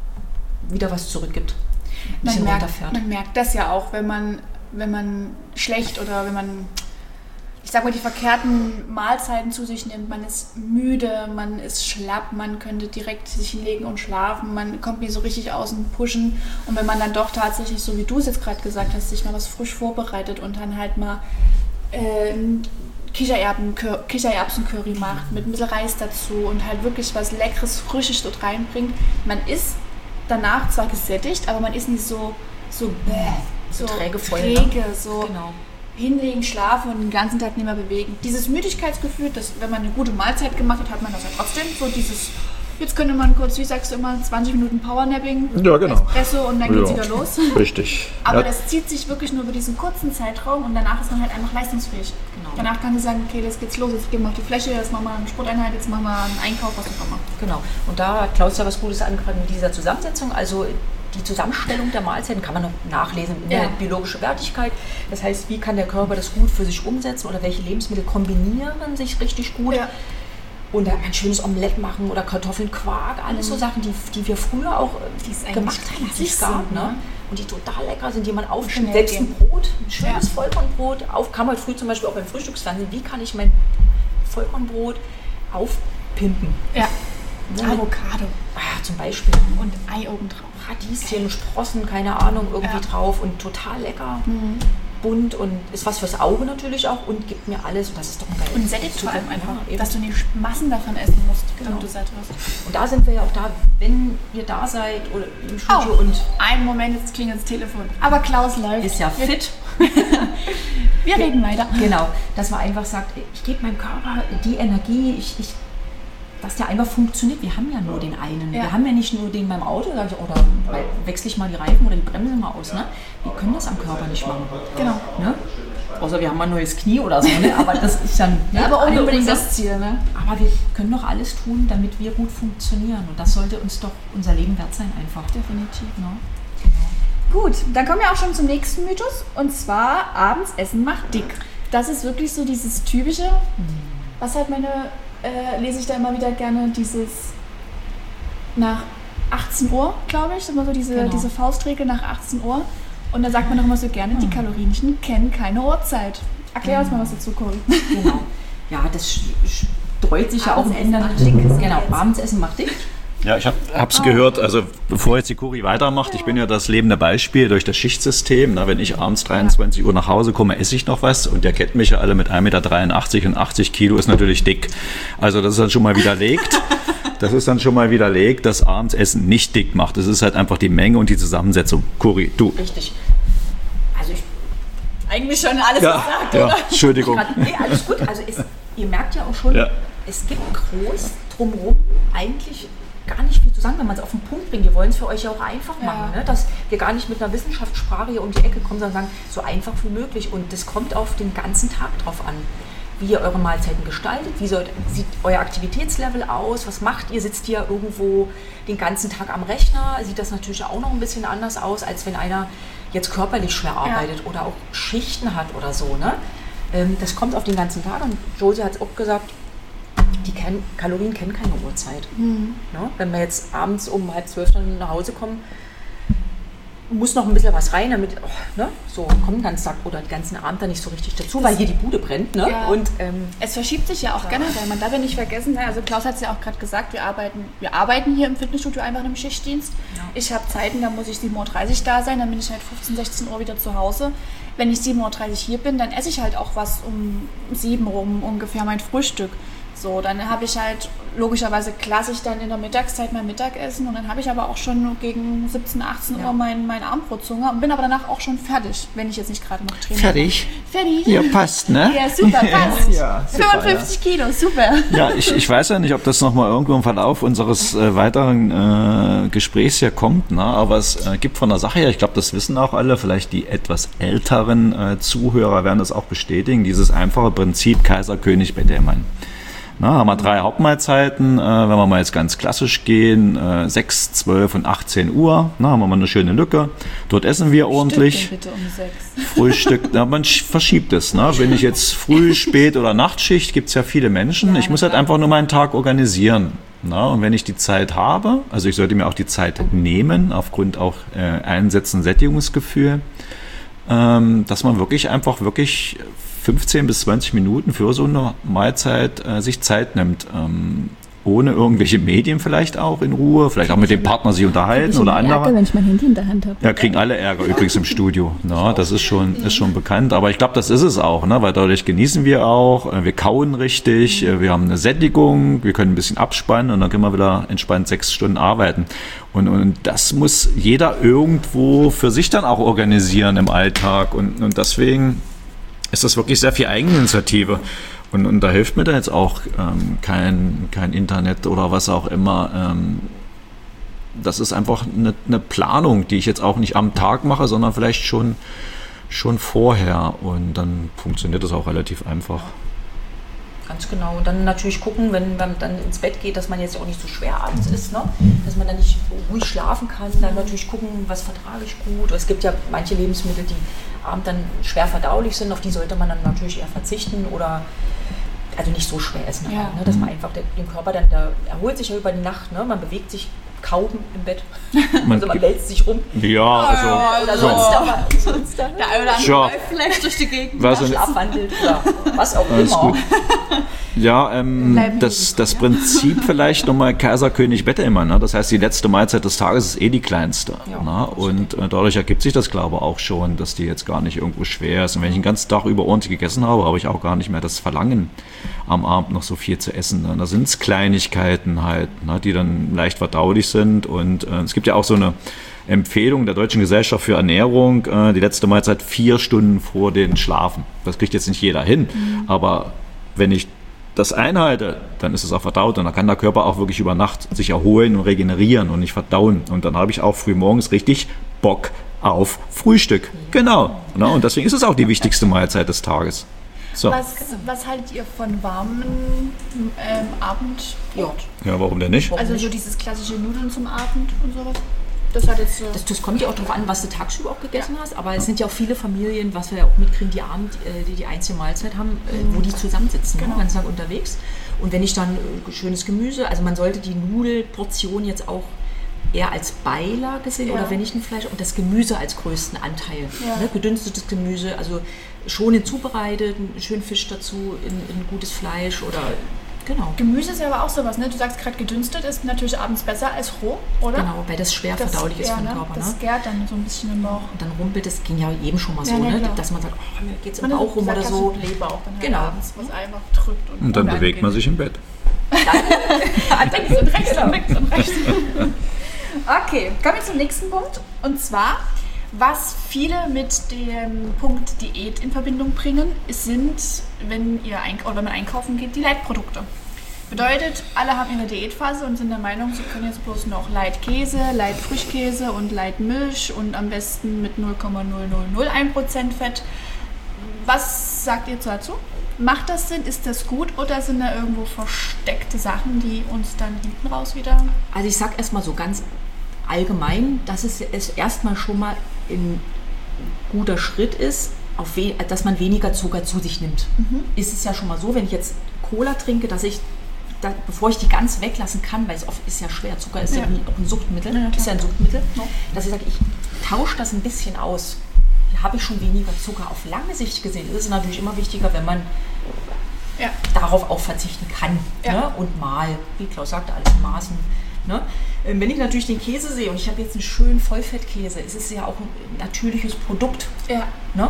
wieder was zurückgibt. Ein Man bisschen merkt, runterfährt. man merkt das ja auch, wenn man, wenn man schlecht oder wenn man, ich sag mal, die verkehrten Mahlzeiten zu sich nimmt. Man ist müde, man ist schlapp, man könnte direkt sich hinlegen und schlafen, man kommt nicht so richtig aus dem Pushen. Und wenn man dann doch tatsächlich, so wie du es jetzt gerade gesagt hast, sich mal was frisch vorbereitet und dann halt mal äh, Kichererben, Kichererbsen-Curry macht mit ein bisschen Reis dazu und halt wirklich was Leckeres, Frisches dort reinbringt, man ist danach zwar gesättigt, aber man ist nicht so, so bäh, so, So träge voll, träge, ne? so Genau. hinlegen, schlafen und den ganzen Tag nicht mehr bewegen. Dieses Müdigkeitsgefühl, das, wenn man eine gute Mahlzeit gemacht hat, hat man das ja trotzdem. So dieses, jetzt könnte man kurz, wie sagst du immer, zwanzig Minuten Powernapping, Ja, genau. Espresso und dann geht's Ja. wieder los. richtig. Aber Ja, das zieht sich wirklich nur über diesen kurzen Zeitraum und danach ist man halt einfach leistungsfähig. Genau. Danach kann sie sagen, okay, jetzt geht's los, jetzt gehen wir auf die Fläche, jetzt machen wir eine Sporteinheit, jetzt machen wir einen Einkauf, was auch immer. Genau. Und da hat Klaus ja was Gutes angefangen mit dieser Zusammensetzung. Also die Zusammenstellung der Mahlzeiten kann man noch nachlesen in Ja. der biologischen Wertigkeit. Das heißt, wie kann der Körper das gut für sich umsetzen oder welche Lebensmittel kombinieren sich richtig gut. Ja. Und dann ein schönes Omelett machen oder Kartoffeln, Quark, alles so Sachen, die, die wir früher auch äh, Die es eigentlich gemacht haben, die klassisch es gab. sind, Ne? ne? Und die total lecker sind, die man aufschneidet. Schnell Selbst ein gehen. Brot, ein schönes Ja. Vollkornbrot, auf, kam heute früh zum Beispiel auch beim Frühstücksfernsehen, wie kann ich mein Vollkornbrot aufpimpen? Ja. Ne? Avocado Ah, zum Beispiel. und Ei oben drauf. Radieschen, Sprossen, keine Ahnung, irgendwie Ja. drauf und total lecker, Mhm. bunt und ist was fürs Auge natürlich auch und gibt mir alles und das ist doch geil. Und sättigt vor allem Super, einfach, ja, eben. dass du nicht Massen davon essen musst, Genau. wenn du satt wirst. Und da sind wir ja auch da, wenn ihr da seid oder im Studio Oh, und einen Moment, jetzt klingelt das Telefon. Aber Klaus läuft. ist ja Wir- fit. Wir reden weiter. Genau, dass man einfach sagt, ich gebe meinem Körper die Energie, ich, ich, dass der einfach funktioniert. Wir haben ja nur den einen. Ja. Wir haben ja nicht nur den beim Auto oder wechsle ich mal die Reifen oder die Bremse mal aus. Ne? Wir können das am Körper nicht machen. Genau. Ne? Außer wir haben mal ein neues Knie oder so. Ne? Aber das ist dann ne? Aber ohne unbedingt unbedingt das. das Ziel, ne? Aber wir können doch alles tun, damit wir gut funktionieren. Und das sollte uns doch unser Leben wert sein einfach. Definitiv. Ne? Gut, dann kommen wir auch schon zum nächsten Mythos. Und zwar, abends essen macht dick. Das ist wirklich so dieses typische, was halt meine, äh, lese ich da immer wieder gerne, dieses nach achtzehn Uhr, glaube ich, immer so diese, Genau. diese Faustregel nach achtzehn Uhr. Und da sagt man doch immer so gerne, die Kalorienchen kennen keine Uhrzeit. Erklär uns mal was dazu, Cory. Genau. Ja, das sch- streut sich ja auch im Abendsessen Ende. macht dick, Genau, jetzt. Abendsessen macht dick. Ja, ich habe es gehört, also bevor jetzt die Cori weitermacht, ich bin ja das lebende Beispiel durch das Schichtsystem. Na, wenn ich abends dreiundzwanzig Uhr nach Hause komme, esse ich noch was und der kennt mich ja alle mit ein Meter dreiundachtzig und achtzig Kilo ist natürlich dick. Also das ist dann schon mal widerlegt. Das ist dann schon mal widerlegt, dass abends Essen nicht dick macht. Es ist halt einfach die Menge und die Zusammensetzung. Cori, du. Richtig. Also ich Eigentlich schon alles Ja, gesagt, ja, oder? Entschuldigung. grad, nee, alles gut. Also es, ihr merkt ja auch schon, Ja. es gibt groß drumherum eigentlich gar nicht viel zu sagen, wenn man es auf den Punkt bringt. Wir wollen es für euch ja auch einfach Ja. machen, ne? Dass wir gar nicht mit einer Wissenschaftssprache hier um die Ecke kommen, sondern sagen, so einfach wie möglich. Und das kommt auf den ganzen Tag drauf an, wie ihr eure Mahlzeiten gestaltet, wie soll, sieht euer Aktivitätslevel aus, was macht ihr, sitzt ihr irgendwo den ganzen Tag am Rechner, sieht das natürlich auch noch ein bisschen anders aus, als wenn einer jetzt körperlich schwer arbeitet oder auch Schichten hat oder so. Ne? Ähm, das kommt auf den ganzen Tag und Josie hat es auch gesagt, die kennen, Kalorien kennen keine Uhrzeit. Mhm. Ne? Wenn wir jetzt abends um halb zwölf dann nach Hause kommen, muss noch ein bisschen was rein, damit oh, ne? so kommt den ganzen Tag oder den ganzen Abend dann nicht so richtig dazu, weil hier die Bude brennt. Ne? Ja. Und ähm, Es verschiebt sich ja auch generell. Man darf ja nicht vergessen, ne, also Klaus hat es ja auch gerade gesagt, wir arbeiten, wir arbeiten hier im Fitnessstudio einfach im Schichtdienst. Ja. Ich habe Zeiten, da muss ich sieben Uhr dreißig da sein, dann bin ich halt fünfzehn, sechzehn Uhr wieder zu Hause. Wenn ich sieben Uhr dreißig hier bin, dann esse ich halt auch was um sieben rum ungefähr mein Frühstück. So, dann habe ich halt logischerweise klassisch dann in der Mittagszeit mein Mittagessen und dann habe ich aber auch schon gegen siebzehn, achtzehn Ja. Uhr mein, mein Abendbrotzunger und bin aber danach auch schon fertig, wenn ich jetzt nicht gerade noch Training Fertig? mache. Fertig? Ja, passt, ne? Ja, super, passt. Ja, super, fünfundfünfzig Kilo, super. Ja, ich, ich weiß ja nicht, ob das nochmal irgendwo im Verlauf unseres äh, weiteren äh, Gesprächs hier kommt, ne? Aber es äh, gibt von der Sache her, ich glaube, das wissen auch alle, vielleicht die etwas älteren äh, Zuhörer werden das auch bestätigen, dieses einfache Prinzip Kaiser, König, Bettelmann. Na, haben wir drei Hauptmahlzeiten, äh, wenn wir mal jetzt ganz klassisch gehen, äh, sechs, zwölf und achtzehn Uhr, na, haben wir mal eine schöne Lücke. Dort essen wir ordentlich. Stimmt, bitte um sechs. Frühstück, na, man sch- verschiebt es. Ne? Wenn ich jetzt Früh-, Spät- oder Nachtschicht, gibt es ja viele Menschen. Ja, ich muss halt klar. einfach nur meinen Tag organisieren. Na? Und wenn ich die Zeit habe, also ich sollte mir auch die Zeit nehmen, aufgrund auch äh, Einsetzen, Sättigungsgefühl, ähm, dass man wirklich einfach wirklich fünfzehn bis zwanzig Minuten für so eine Mahlzeit äh, sich Zeit nimmt. Ähm, ohne irgendwelche Medien vielleicht auch in Ruhe, vielleicht auch mit dem Partner sich unterhalten oder andere. Ärger, wenn ich mein Handy in der Hand habe. Ja, kriegen alle Ärger übrigens im Studio. Na, das ist schon, ist schon bekannt. Aber ich glaube, das ist es auch, ne? Weil dadurch genießen wir auch, äh, wir kauen richtig, äh, wir haben eine Sättigung, wir können ein bisschen abspannen und dann können wir wieder entspannt sechs Stunden arbeiten. Und, und das muss jeder irgendwo für sich dann auch organisieren im Alltag. Und, und deswegen ist das wirklich sehr viel Eigeninitiative. Und, und da hilft mir da jetzt auch ähm, kein, kein Internet oder was auch immer. Ähm, das ist einfach eine, eine Planung, die ich jetzt auch nicht am Tag mache, sondern vielleicht schon, schon vorher. Und dann funktioniert das auch relativ einfach. Ganz genau. Und dann natürlich gucken, wenn man dann ins Bett geht, dass man jetzt auch nicht so schwer abends ist, ne? Dass man dann nicht ruhig schlafen kann. Dann natürlich gucken, was vertrage ich gut. Es gibt ja manche Lebensmittel, die abends dann schwer verdaulich sind. Auf die sollte man dann natürlich eher verzichten oder also nicht so schwer essen. Ja. Aber, ne? Dass man einfach den, den Körper dann, der erholt sich ja über die Nacht. Ne? Man bewegt sich kaum im Bett. Man- Also man wälzt sich rum. Ja, also Oder so. sonst aber sonst dann, Der eine oder andere Ja. läuft vielleicht durch die Gegend. Was oder und- schlafwandelt oder was auch Alles immer. gut. Ja, ähm, Bleiben das, liegen, das ja. Prinzip vielleicht nochmal Kaiser, König, Bettelmann. Ne? Das heißt, die letzte Mahlzeit des Tages ist eh die kleinste. Ja, Ne? Und äh, dadurch ergibt sich das, glaube ich, auch schon, dass die jetzt gar nicht irgendwo schwer ist. Und wenn ich den ganzen Tag über ordentlich gegessen habe, habe ich auch gar nicht mehr das Verlangen, am Abend noch so viel zu essen. Ne? Da sind es Kleinigkeiten halt, ne? Die dann leicht verdaulich sind. Und äh, es gibt ja auch so eine Empfehlung der Deutschen Gesellschaft für Ernährung, äh, die letzte Mahlzeit vier Stunden vor den Schlafen. Das kriegt jetzt nicht jeder hin, aber wenn ich das einhalte, dann ist es auch verdaut und dann kann der Körper auch wirklich über Nacht sich erholen und regenerieren und nicht verdauen. Und dann habe ich auch früh morgens richtig Bock auf Frühstück. Genau. Ne? Und deswegen ist es auch die wichtigste Mahlzeit des Tages. So. Was, was haltet ihr von warmen ähm, Abendbrot? Ja, warum denn nicht? Also so dieses klassische Nudeln zum Abend und sowas? Das hat jetzt so... Das, das kommt ja auch darauf an, was du tagsüber auch gegessen hast, aber es sind ja auch viele Familien, was wir ja auch mitkriegen, die abend, äh, die die einzige Mahlzeit haben, äh, wo die zusammensitzen, Genau. ne, ganz Tag unterwegs. Und wenn ich dann äh, schönes Gemüse, also man sollte die Nudelportion jetzt auch eher als Beilage sehen Ja. oder wenn nicht ein Fleisch und das Gemüse als größten Anteil. Ja. Ne, gedünstetes Gemüse, also schonend zubereitet, einen schönen Fisch dazu, in, in gutes Fleisch oder genau. Gemüse ist ja aber auch sowas, ne? Du sagst gerade, gedünstet ist natürlich abends besser als roh, oder? Genau, weil das schwer Das, verdaulich ist ja, für den ne? Körper. Das Ne? gärt dann so ein bisschen im Bauch. Und dann rumpelt es, ging ja jedem schon mal so, Ja, ja, ne? klar. Dass man sagt, oh, mir geht's im Man Bauch rum sagt oder ja so. Leber auch dann halt Genau. abends, was einfach drückt. Und, Und dann unangenehm. bewegt man sich im Bett. Links und rechts und links und rechts. Okay, kommen wir zum nächsten Punkt. Und zwar, was viele mit dem Punkt Diät in Verbindung bringen, es sind, wenn ihr eink- oder wenn man einkaufen geht, die Leitprodukte. Bedeutet, alle haben ihre Diätphase und sind der Meinung, sie können jetzt bloß noch Leitkäse, Leitfrischkäse und Leitmilch und am besten mit null Komma null null null eins Prozent Fett. Was sagt ihr dazu? Macht das Sinn? Ist das gut? Oder sind da irgendwo versteckte Sachen, die uns dann hinten raus wieder... Also ich sag erstmal so ganz allgemein, dass es, es erstmal schon mal ein guter Schritt ist, auf we- dass man weniger Zucker zu sich nimmt. Ist es ja schon mal so, wenn ich jetzt Cola trinke, dass ich, da, bevor ich die ganz weglassen kann, weil es oft ist ja schwer, Zucker ist ja, Ja. wie auch ein Suchtmittel, Ja, klar. ist ja ein Suchtmittel, Ja. dass ich sage, ich tausche das ein bisschen aus. Hier habe ich schon weniger Zucker. Auf lange Sicht gesehen ist es natürlich immer wichtiger, wenn man Ja. darauf auch verzichten kann. Ja. Ne? Und mal, wie Klaus sagte, alles in Maßen. Ne? Ähm, Wenn ich natürlich den Käse sehe und ich habe jetzt einen schönen Vollfettkäse, ist es ja auch ein natürliches Produkt. Ja. Ne?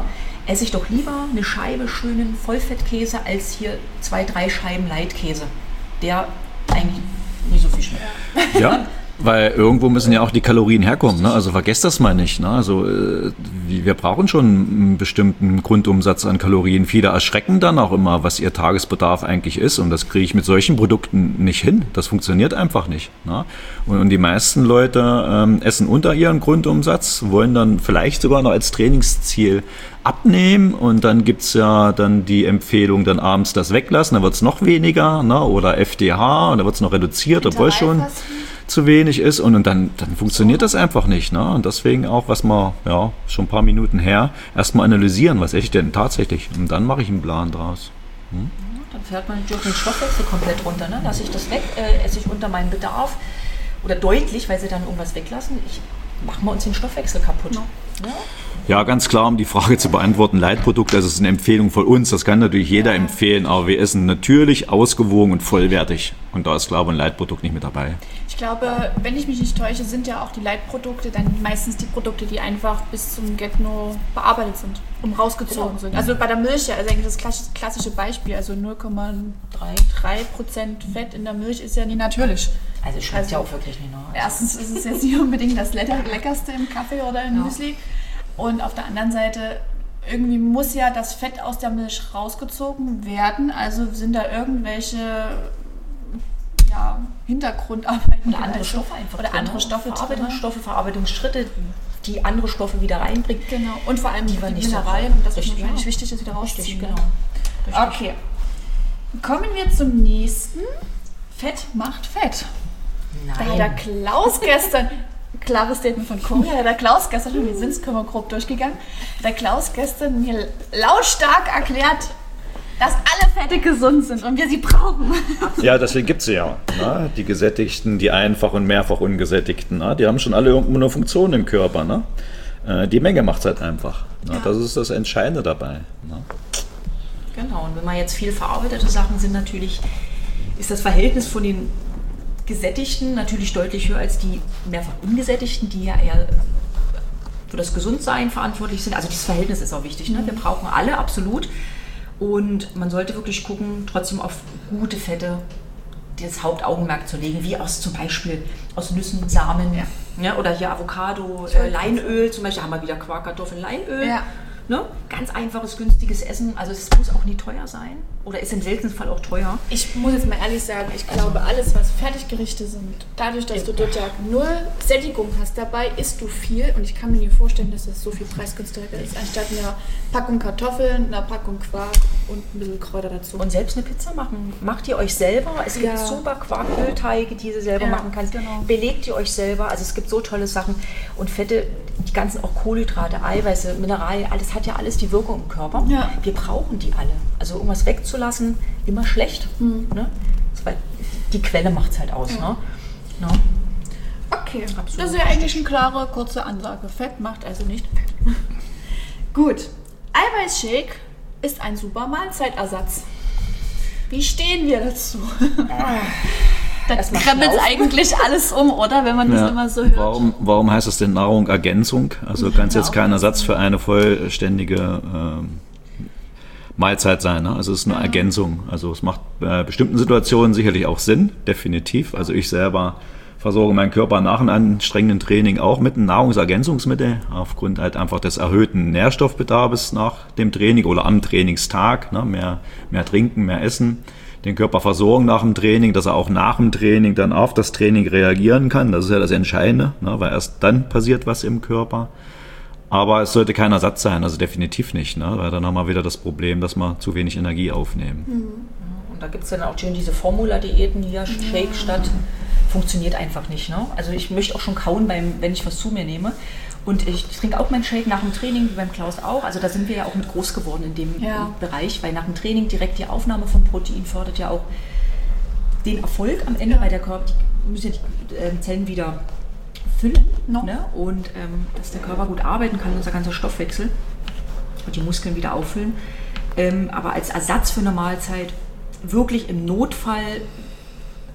esse ich doch lieber eine Scheibe schönen Vollfettkäse als hier zwei, drei Scheiben Leitkäse, der eigentlich nicht so viel schmeckt. Ja, weil irgendwo müssen ja auch die Kalorien herkommen. Ne? Also vergesst das mal nicht. Ne? Also äh, wir brauchen schon einen bestimmten Grundumsatz an Kalorien. Viele erschrecken dann auch immer, was ihr Tagesbedarf eigentlich ist. Und das kriege ich mit solchen Produkten nicht hin. Das funktioniert einfach nicht. Ne? Und, und die meisten Leute ähm, essen unter ihren Grundumsatz, wollen dann vielleicht sogar noch als Trainingsziel abnehmen. Und dann gibt's ja dann die Empfehlung, dann abends das weglassen. Dann wird's noch weniger, ne? Oder F D H und dann wird's noch reduziert, obwohl schon zu wenig ist und, und dann, dann funktioniert das einfach nicht. Ne? Und deswegen auch, was wir ja, schon ein paar Minuten her erstmal analysieren, was esse ich denn tatsächlich? Und dann mache ich einen Plan draus. Hm? Ja, dann fährt man natürlich den Stoffwechsel komplett runter. Ne? Lasse ich das weg, äh, esse ich unter meinen Bedarf oder deutlich, weil sie dann irgendwas weglassen. Ich machen wir uns den Stoffwechsel kaputt. Ja. Ja? Ja, ganz klar, um die Frage zu beantworten, Leitprodukt, das ist eine Empfehlung von uns, das kann natürlich jeder ja. empfehlen, aber wir essen natürlich, ausgewogen und vollwertig und da ist, glaube ich, ein Leitprodukt nicht mit dabei. Ich glaube, wenn ich mich nicht täusche, sind ja auch die Leitprodukte dann meistens die Produkte, die einfach bis zum Get-No bearbeitet sind und rausgezogen genau. sind. Also bei der Milch, ja, also eigentlich das klassische Beispiel, also null Komma drei Prozent Fett in der Milch ist ja nie natürlich. Also schmeckt also, ja auch wirklich nicht. Ne? Also erstens ist es jetzt nicht unbedingt das Leckerste im Kaffee oder im ja. Müsli. Und auf der anderen Seite, irgendwie muss ja das Fett aus der Milch rausgezogen werden. Also sind da irgendwelche ja, Hintergrundarbeiten oder andere Stoffe einfach oder andere Stoffe, Verarbeitungsstoffe, Verarbeitungsschritte, die andere Stoffe wieder reinbringen. Genau. Und vor allem die, die Mineralien, so das ist wahrscheinlich wichtig, dass sie da rausziehen. Genau. Okay. Kommen wir zum nächsten. Fett macht Fett. Nein. Da hat der Klaus gestern, klares Statement von Cory, da hat der Klaus gestern, wir sind es grob durchgegangen, hat der Klaus gestern mir lautstark erklärt, dass alle Fette gesund sind und wir sie brauchen. Ja, deswegen gibt es sie ja. Ne? Die gesättigten, die einfach und mehrfach ungesättigten, ne? Die haben schon alle irgendwo eine Funktion im Körper. Ne? Äh, die Menge macht es halt einfach. Ne? Ja. Das ist das Entscheidende dabei. Ne? Genau, und wenn man jetzt viel verarbeitete Sachen sind, natürlich ist das Verhältnis von den Gesättigten natürlich deutlich höher als die mehrfach Ungesättigten, die ja eher für das Gesundsein verantwortlich sind. Also dieses Verhältnis ist auch wichtig. Ne? Wir brauchen alle, absolut. Und man sollte wirklich gucken, trotzdem auf gute Fette das Hauptaugenmerk zu legen, wie aus zum Beispiel aus Nüssen, Samen ja. Ja, oder hier Avocado, äh, Leinöl, zum Beispiel haben wir wieder Quark, Kartoffeln, Leinöl. Ja. Ne? Ganz einfaches, günstiges Essen. Also es muss auch nie teuer sein oder ist im seltensten Fall auch teuer. Ich muss jetzt mal ehrlich sagen, ich glaube, alles, was Fertiggerichte sind, dadurch, dass du dort ja null Sättigung hast dabei, isst du viel und ich kann mir nicht vorstellen, dass das so viel preisgünstiger ist, anstatt einer Packung Kartoffeln, einer Packung Quark und ein bisschen Kräuter dazu. Und selbst eine Pizza machen, macht ihr euch selber. Es gibt ja. super Quarkölteige, die ihr selber ja, machen kannst. Genau. Belegt ihr euch selber. Also es gibt so tolle Sachen. Und Fette, die ganzen auch Kohlenhydrate, Eiweiße, Mineralien, alles hat ja alles die Wirkung im Körper. Ja. Wir brauchen die alle. Also irgendwas wegzulassen, immer schlecht. Mhm. Ne? Weil die Quelle macht es halt aus. Ja. Ne? No? Okay, absolut. Das ist ja eigentlich eine klare, kurze Ansage. Fett macht also nicht Fett. Gut. Eiweißshake ist ein super Mahlzeitersatz. Wie stehen wir dazu? Da krempelt es eigentlich alles um, oder? Wenn man ja. das immer so hört. Warum, warum heißt es denn Nahrungsergänzung? Also kann es jetzt kein Ersatz für eine vollständige ähm, Mahlzeit sein. Ne? Also es ist eine ja. Ergänzung. Also es macht bei bestimmten Situationen sicherlich auch Sinn, definitiv. Also ich selber versorge meinen Körper nach einem anstrengenden Training auch mit einem Nahrungsergänzungsmittel, aufgrund halt einfach des erhöhten Nährstoffbedarfs nach dem Training oder am Trainingstag. Ne? Mehr, mehr trinken, mehr essen. Den Körper versorgen nach dem Training, dass er auch nach dem Training dann auf das Training reagieren kann. Das ist ja das Entscheidende, ne? Weil erst dann passiert was im Körper. Aber es sollte kein Ersatz sein, also definitiv nicht, ne? Weil dann haben wir wieder das Problem, dass wir zu wenig Energie aufnehmen. Mhm. Und da gibt es dann auch schon diese Formula-Diäten hier, Shake statt, funktioniert einfach nicht. Ne? Also ich möchte auch schon kauen, beim, wenn ich was zu mir nehme. Und ich trinke auch meinen Shake nach dem Training, wie beim Klaus auch. Also da sind wir ja auch mit groß geworden in dem ja. Bereich, weil nach dem Training direkt die Aufnahme von Protein fördert ja auch den Erfolg am Ende, ja. weil der Körper, die müssen ja die äh, Zellen wieder füllen no. ne? und ähm, dass der Körper gut arbeiten kann, unser ganzer Stoffwechsel und die Muskeln wieder auffüllen. Ähm, aber als Ersatz für eine Mahlzeit wirklich im Notfall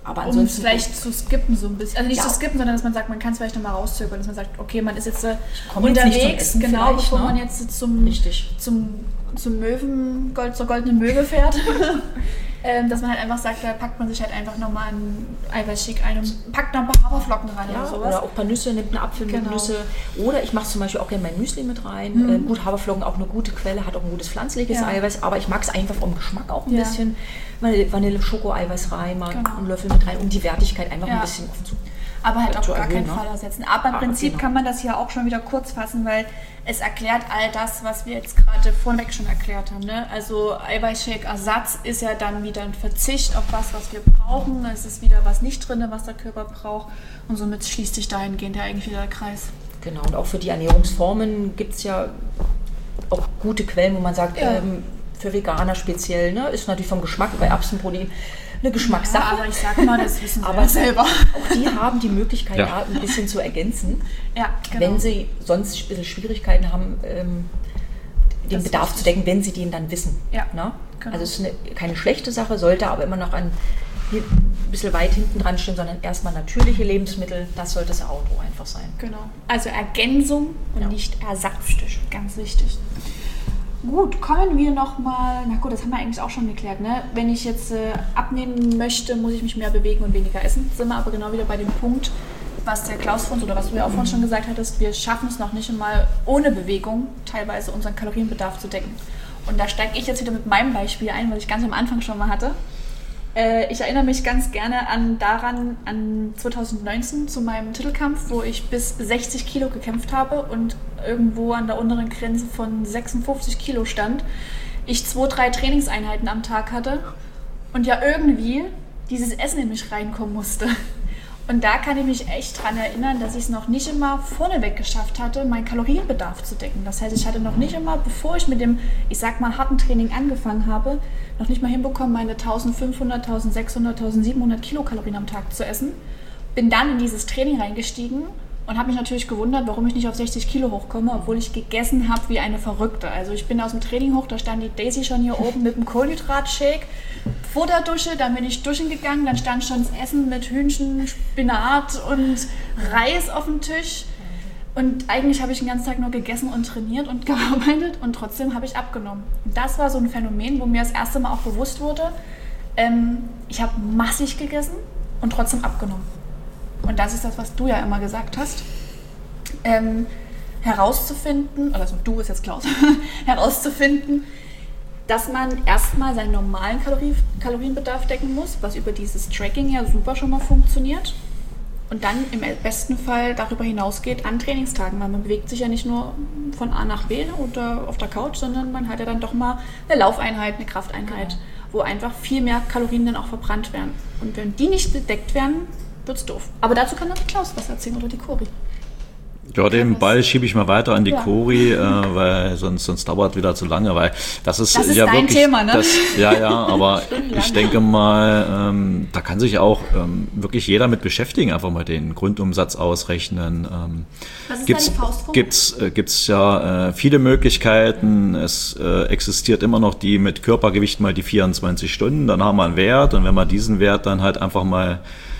Aber um ansonsten vielleicht zu skippen so ein bisschen. Also nicht Ja. zu skippen, sondern dass man sagt, man kann es vielleicht nochmal rauszögern, dass man sagt, okay, man ist jetzt äh, komme jetzt nicht zum unterwegs, Essen genau, vielleicht, bevor ne? man jetzt zum, Richtig. zum, zum Möwen, Gold, zur goldenen Möwe fährt. ähm, dass man halt einfach sagt, da packt man sich halt einfach nochmal einen Eiweißshake ein und packt noch ein paar Haferflocken rein Ja, oder sowas. oder auch ein paar Nüsse, nimmt einen Apfel mit Genau. Nüsse. Oder ich mache zum Beispiel auch gerne mein Müsli mit rein. Mhm. Äh, gut, Haferflocken auch eine gute Quelle, hat auch ein gutes pflanzliches Ja. Eiweiß, aber ich mag es einfach vom Geschmack auch ein Ja. bisschen. Vanille, Vanille Schoko-Eiweiß rein, mal Genau. einen Löffel mit rein, um die Wertigkeit einfach Ja. ein bisschen aufzu. Aber halt auf zu gar erhöhen, keinen ne? Fall ersetzen. Aber im Ah, Prinzip genau. kann man das hier auch schon wieder kurz fassen, weil es erklärt all das, was wir jetzt gerade vorweg schon erklärt haben. Ne? Also Eiweißshake-Ersatz ist ja dann wieder ein Verzicht auf was, was wir brauchen. Es ist wieder was nicht drin, was der Körper braucht. Und somit schließt sich dahingehend ja eigentlich wieder der Kreis. Genau, und auch für die Ernährungsformen gibt es ja auch gute Quellen, wo man sagt, Ja. ähm, für Veganer speziell, ne, ist natürlich vom Geschmack bei Erbsenprotein eine Geschmackssache. Ja, aber ich sag mal, das wissen Sie Aber ja selber. Auch die haben die Möglichkeit, Ja. da ein bisschen zu ergänzen, Ja, genau. wenn sie sonst ein bisschen Schwierigkeiten haben, ähm, den Das Bedarf ist zu decken, wenn sie den dann wissen. Ja, Ne? genau. Also es ist eine, keine schlechte Sache, sollte aber immer noch ein, hier ein bisschen weit hinten dran stehen, sondern erstmal natürliche Lebensmittel, das sollte das Auto einfach sein. Genau. Also Ergänzung und Ja. nicht Ersatz. Ganz wichtig. Gut, kommen wir nochmal, na gut, das haben wir eigentlich auch schon geklärt, ne? Wenn ich jetzt äh, abnehmen möchte, muss ich mich mehr bewegen und weniger essen. Sind wir aber genau wieder bei dem Punkt, was der Klaus von uns oder was du ja auch vorhin schon gesagt hattest, wir schaffen es noch nicht einmal ohne Bewegung teilweise unseren Kalorienbedarf zu decken. Und da steige ich jetzt wieder mit meinem Beispiel ein, was ich ganz am Anfang schon mal hatte. Äh, ich erinnere mich ganz gerne an daran, an zwanzig neunzehn zu meinem Titelkampf, wo ich bis sechzig Kilo gekämpft habe und irgendwo an der unteren Grenze von sechsundfünfzig Kilo stand. Ich zwei, drei Trainingseinheiten am Tag hatte und ja irgendwie dieses Essen in mich reinkommen musste. Und da kann ich mich echt dran erinnern, dass ich es noch nicht immer vorneweg geschafft hatte, meinen Kalorienbedarf zu decken. Das heißt, ich hatte noch nicht immer, bevor ich mit dem, ich sag mal, harten Training angefangen habe, noch nicht mal hinbekommen, meine eintausendfünfhundert, eintausendsechshundert, eintausendsiebenhundert Kilokalorien am Tag zu essen. Bin dann in dieses Training reingestiegen und habe mich natürlich gewundert, warum ich nicht auf sechzig Kilo hochkomme, obwohl ich gegessen habe wie eine Verrückte. Also ich bin aus dem Training hoch, da stand die Daisy schon hier oben mit dem Kohlenhydratshake, vor der Dusche, dann bin ich duschen gegangen, dann stand schon das Essen mit Hühnchen, Spinat und Reis auf dem Tisch. Und eigentlich habe ich den ganzen Tag nur gegessen und trainiert und gearbeitet und trotzdem habe ich abgenommen. Und das war so ein Phänomen, wo mir das erste Mal auch bewusst wurde, ähm, ich habe massig gegessen und trotzdem abgenommen. Und das ist das, was du ja immer gesagt hast, ähm, herauszufinden, also du ist jetzt Klaus, herauszufinden, dass man erstmal seinen normalen Kalorien, Kalorienbedarf decken muss, was über dieses Tracking ja super schon mal funktioniert. Und dann im besten Fall darüber hinausgeht an Trainingstagen, weil man bewegt sich ja nicht nur von A nach B oder auf der Couch, sondern man hat ja dann doch mal eine Laufeinheit, eine Krafteinheit, Genau. wo einfach viel mehr Kalorien dann auch verbrannt werden. Und wenn die nicht gedeckt werden, wird's doof. Aber dazu kann dann Klaus was erzählen oder die Cori. Ja, den Ball schiebe ich mal weiter an die Ja. Cori, äh, weil sonst, sonst dauert wieder zu lange, weil das ist, Das ist ja dein wirklich Thema, ne? Das, ja, ja, aber Stundenlang. ich denke mal, ähm, da kann sich auch ähm, wirklich jeder mit beschäftigen, einfach mal den Grundumsatz ausrechnen. Ähm, Was ist gibt's, da die Faustformel? gibt's, äh, gibt's ja äh, viele Möglichkeiten. Es äh, existiert immer noch die mit Körpergewicht mal die vierundzwanzig Stunden, dann haben wir einen Wert und wenn wir diesen Wert dann halt einfach mal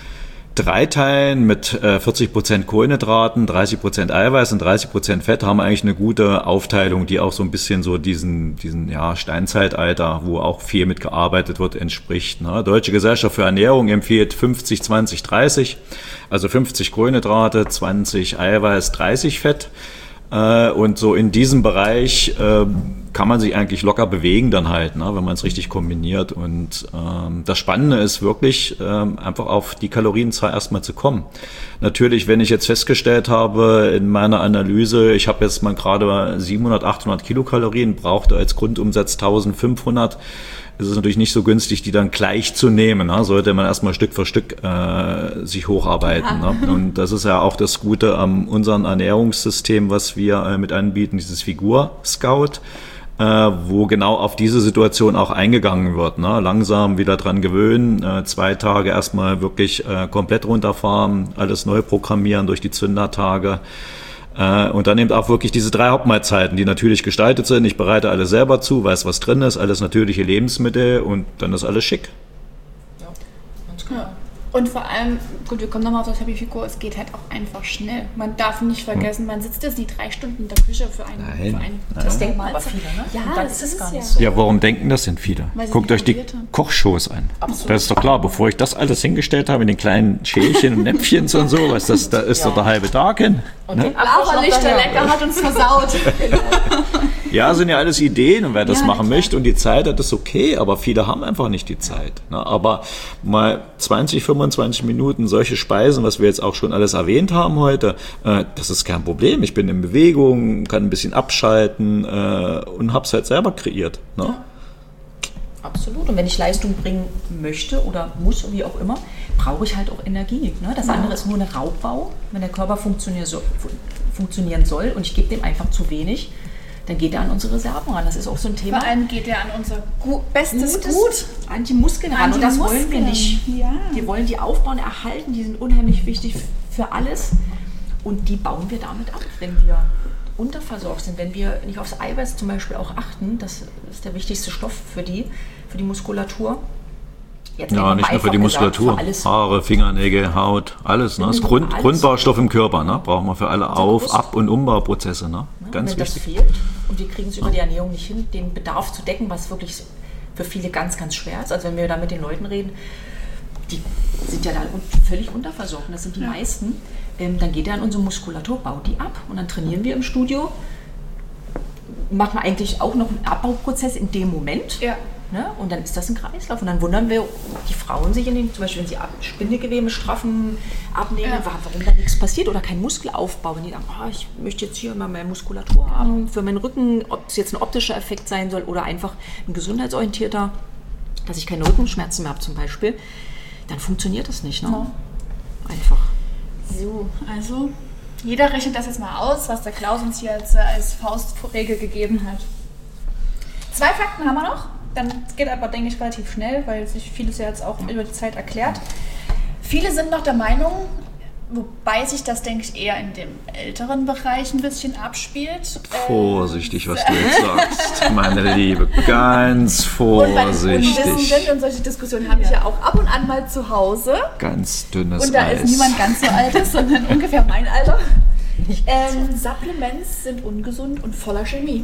drei teilen mit äh, vierzig Prozent Kohlenhydraten, dreißig Prozent Eiweiß und dreißig Prozent Fett, haben wir eigentlich eine gute Aufteilung, die auch so ein bisschen so diesen, diesen ja, Steinzeitalter, wo auch viel mitgearbeitet wird, entspricht. Ne? Deutsche Gesellschaft für Ernährung empfiehlt fünfzig, zwanzig, dreißig, also fünfzig Kohlenhydrate, zwanzig Eiweiß, dreißig Fett. Äh, und so in diesem Bereich äh, kann man sich eigentlich locker bewegen dann halt, ne, wenn man es richtig kombiniert. Und ähm, das Spannende ist wirklich, ähm, einfach auf die Kalorienzahl erstmal zu kommen. Natürlich, wenn ich jetzt festgestellt habe in meiner Analyse, ich habe jetzt mal gerade siebenhundert, achthundert Kilokalorien, brauchte als Grundumsatz eintausendfünfhundert, ist es natürlich nicht so günstig, die dann gleich zu nehmen. Ne? Sollte man erstmal Stück für Stück äh, sich hocharbeiten. Ja. Ne? Und das ist ja auch das Gute an unserem Ernährungssystem, was wir äh, mit anbieten, dieses Figur-Scout, äh, wo genau auf diese Situation auch eingegangen wird. Ne? Langsam wieder dran gewöhnen, äh, zwei Tage erstmal wirklich äh, komplett runterfahren, alles neu programmieren durch die Zündertage. Und dann eben auch wirklich diese drei Hauptmahlzeiten, die natürlich gestaltet sind. Ich bereite alles selber zu, weiß, was drin ist, alles natürliche Lebensmittel und dann ist alles schick. Ja, ganz klar. Und vor allem, gut, wir kommen nochmal auf das Happy Figur, es geht halt auch einfach schnell. Man darf nicht vergessen, man sitzt jetzt nicht drei Stunden in der Küche für einen. Nein. Für einen Nein. Das denken aber viele, ne? Ja, Und dann das ist es ist gar ja. nicht so. Ja, warum denken das denn viele? Weil sie Guckt nicht euch die probiert haben. Kochshows an. Absolut. Das ist doch klar, bevor ich das alles hingestellt habe in den kleinen Schälchen und Näpfchen und so, was das, da ist Ja. doch der halbe Tag hin. Und Ne? den Abwasch noch Blaulichter daher. lecker hat uns versaut. Ja, sind ja alles Ideen und wer das Ja, machen klar. möchte und die Zeit hat, ist okay, aber viele haben einfach nicht die Zeit. Ne? Aber mal zwanzig, fünfundzwanzig Minuten solche Speisen, was wir jetzt auch schon alles erwähnt haben heute, äh, das ist kein Problem. Ich bin in Bewegung, kann ein bisschen abschalten äh, und hab's halt selber kreiert. Ne? Ja. Absolut. Und wenn ich Leistung bringen möchte oder muss, wie auch immer, brauche ich halt auch Energie. Ne? Das andere ist nur ein Raubbau. Wenn der Körper funktionieren soll, funktionieren soll und ich gebe dem einfach zu wenig, dann geht er an unsere Reserven ran. Das ist auch so ein Thema. Vor allem geht er an unser Gu- bestes Gutes Gut. an die Muskeln ran. Und das wollen wir Muskeln. nicht. Ja. Wir wollen die aufbauen, erhalten. Die sind unheimlich wichtig für alles. Und die bauen wir damit ab, wenn wir unterversorgt sind, wenn wir nicht aufs Eiweiß zum Beispiel auch achten. Das ist der wichtigste Stoff für die, für die Muskulatur. Jetzt Ja, einfach nicht nur für die einfach gesagt, Muskulatur. für alles. Haare, Fingernägel, Haut, alles. Ne? Das Für Grund, alles. Grundbaustoff im Körper. Ne? Brauchen wir für alle Auf-, Brust. Ab- und Umbauprozesse. Ne? Ja, Ganz wenn das wichtig. fehlt und wir kriegen es über die Ernährung nicht hin, den Bedarf zu decken, was wirklich für viele ganz, ganz schwer ist. Also wenn wir da mit den Leuten reden, die sind ja da un- völlig unterversorgt, und das sind die Ja. meisten, ähm, dann geht er an unsere Muskulatur, baut die ab und dann trainieren wir im Studio, machen eigentlich auch noch einen Abbauprozess in dem Moment. Ja. Ne? Und dann ist das ein Kreislauf. Und dann wundern wir die Frauen sich, in den, zum Beispiel wenn sie ab, Spindegewebe straffen, abnehmen, Ja. wa- warum da nichts passiert oder kein Muskelaufbau. Wenn die sagen, oh, ich möchte jetzt hier mal meine Muskulatur haben für meinen Rücken, ob es jetzt ein optischer Effekt sein soll oder einfach ein gesundheitsorientierter, dass ich keine Rückenschmerzen mehr habe zum Beispiel, dann funktioniert das nicht. Ne? Ja. Einfach. So, also jeder rechnet das jetzt mal aus, was der Klaus uns hier als, als Faustregel gegeben hat. Zwei Fakten haben wir noch. Dann geht aber, denke ich, relativ schnell, weil sich vieles ja jetzt auch über die Zeit erklärt. Viele sind noch der Meinung, wobei sich das, denke ich, eher in dem älteren Bereich ein bisschen abspielt. Vorsichtig, was du jetzt sagst, meine Liebe. Ganz Und bei den vorsichtig. Unwissenden, und solche Diskussionen habe ich ja auch ab und an mal zu Hause. Ganz dünnes Und da Eis. ist niemand ganz so alt ist, sondern ungefähr mein Alter. Ähm, Supplements sind ungesund und voller Chemie.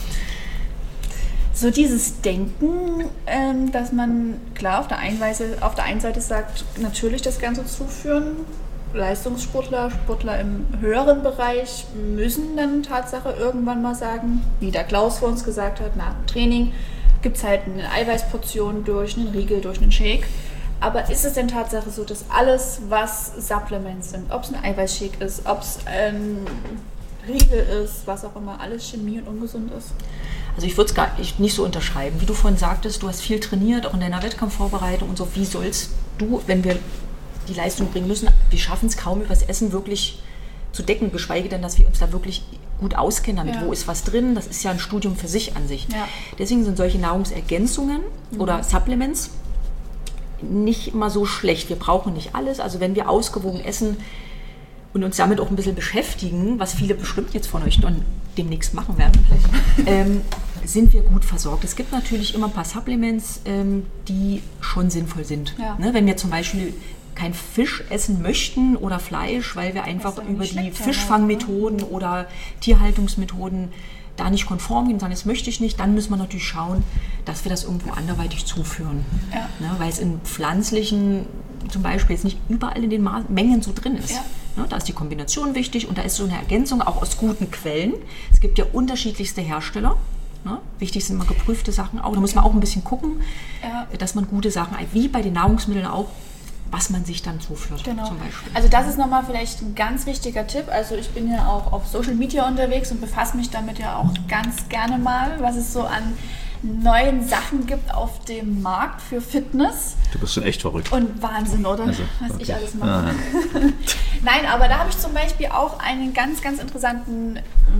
So dieses Denken, ähm, dass man, klar, auf der, einen Weise, auf der einen Seite sagt, natürlich das Ganze zuführen. Leistungssportler, Sportler im höheren Bereich müssen dann Tatsache irgendwann mal sagen, wie der Klaus vor uns gesagt hat, nach dem Training gibt es halt eine Eiweißportion durch einen Riegel, durch einen Shake. Aber ist es denn Tatsache so, dass alles, was Supplements sind, ob es ein Eiweißshake ist, ob es ein Riegel ist, was auch immer, alles Chemie und ungesund ist? Also ich würde es gar nicht, nicht so unterschreiben. Wie du vorhin sagtest, du hast viel trainiert, auch in deiner Wettkampfvorbereitung und so. Wie sollst du, wenn wir die Leistung bringen müssen, wir schaffen es kaum, über das Essen wirklich zu decken, geschweige denn, dass wir uns da wirklich gut auskennen damit, Ja. wo ist was drin. Das ist ja ein Studium für sich an sich. Ja. Deswegen sind solche Nahrungsergänzungen Mhm. oder Supplements nicht immer so schlecht. Wir brauchen nicht alles. Also wenn wir ausgewogen essen und uns damit auch ein bisschen beschäftigen, was viele bestimmt jetzt von euch dann demnächst machen werden, ähm, sind wir gut versorgt. Es gibt natürlich immer ein paar Supplements, ähm, die schon sinnvoll sind. Ja. Ne? Wenn wir zum Beispiel kein Fisch essen möchten oder Fleisch, weil wir einfach Was ja über nicht die schmeckt, ja, Fischfangmethoden oder Tierhaltungsmethoden da nicht konform gehen, sagen, das möchte ich nicht, dann müssen wir natürlich schauen, dass wir das irgendwo anderweitig zuführen. Ja. Ne? Weil es in pflanzlichen zum Beispiel jetzt nicht überall in den Ma- Mengen so drin ist. Ja. Ne? Da ist die Kombination wichtig und da ist so eine Ergänzung auch aus guten Quellen. Es gibt ja unterschiedlichste Hersteller. Ne? Wichtig sind mal geprüfte Sachen auch. Da muss man auch ein bisschen gucken, Ja. dass man gute Sachen, wie bei den Nahrungsmitteln auch, was man sich dann zuführt Genau. zum Beispiel. Also das ist nochmal vielleicht ein ganz wichtiger Tipp. Also ich bin ja auch auf Social Media unterwegs und befasse mich damit ja auch ganz gerne mal, was es so an neuen Sachen gibt auf dem Markt für Fitness. Du bist schon echt verrückt. Und Wahnsinn, oder? Also, was okay. ich alles mache. Ah. Nein, aber da habe ich zum Beispiel auch einen ganz, ganz interessanten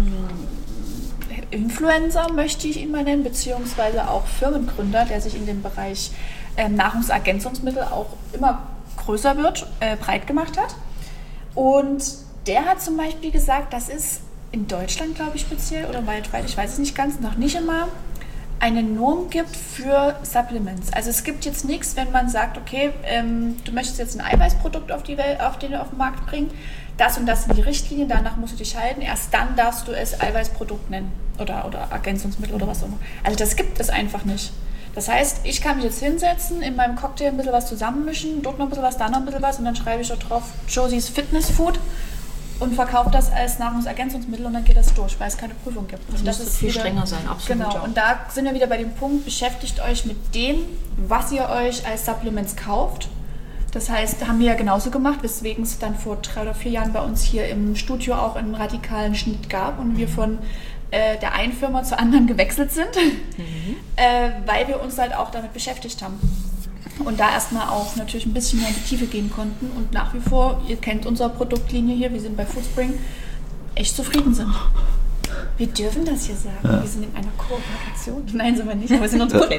mm, Influencer, möchte ich ihn mal nennen, beziehungsweise auch Firmengründer, der sich in dem Bereich ähm, Nahrungsergänzungsmittel auch immer größer wird, äh, breit gemacht hat. Und der hat zum Beispiel gesagt, das ist in Deutschland, glaube ich, speziell oder weltweit, ich weiß es nicht ganz, noch nicht immer eine Norm gibt für Supplements. Also es gibt jetzt nichts, wenn man sagt, okay, ähm, du möchtest jetzt ein Eiweißprodukt auf, die Welt, auf, den, auf den Markt bringen, das und das sind die Richtlinien, danach musst du dich halten, erst dann darfst du es Eiweißprodukt nennen oder, oder Ergänzungsmittel oder was auch immer. Also das gibt es einfach nicht. Das heißt, ich kann mich jetzt hinsetzen, in meinem Cocktail ein bisschen was zusammenmischen, dort noch ein bisschen was, da noch ein bisschen was und dann schreibe ich da drauf Josie's Fitness Food und verkaufe das als Nahrungsergänzungsmittel und dann geht das durch, weil es keine Prüfung gibt. Also das muss viel wieder, strenger sein, absolut. Genau, ja. Und da sind wir wieder bei dem Punkt, beschäftigt euch mit dem, was ihr euch als Supplements kauft. Das heißt, haben wir ja genauso gemacht, weswegen es dann vor drei oder vier Jahren bei uns hier im Studio auch einen radikalen Schnitt gab und wir von äh, der einen Firma zur anderen gewechselt sind, mhm. äh, weil wir uns halt auch damit beschäftigt haben. Und da erstmal auch natürlich ein bisschen mehr in die Tiefe gehen konnten und nach wie vor, ihr kennt unsere Produktlinie hier, wir sind bei Foodspring, echt zufrieden sind. Wir dürfen das hier sagen, ja. Wir sind in einer Kooperation. Nein, sind wir nicht, aber wir sind uns gut.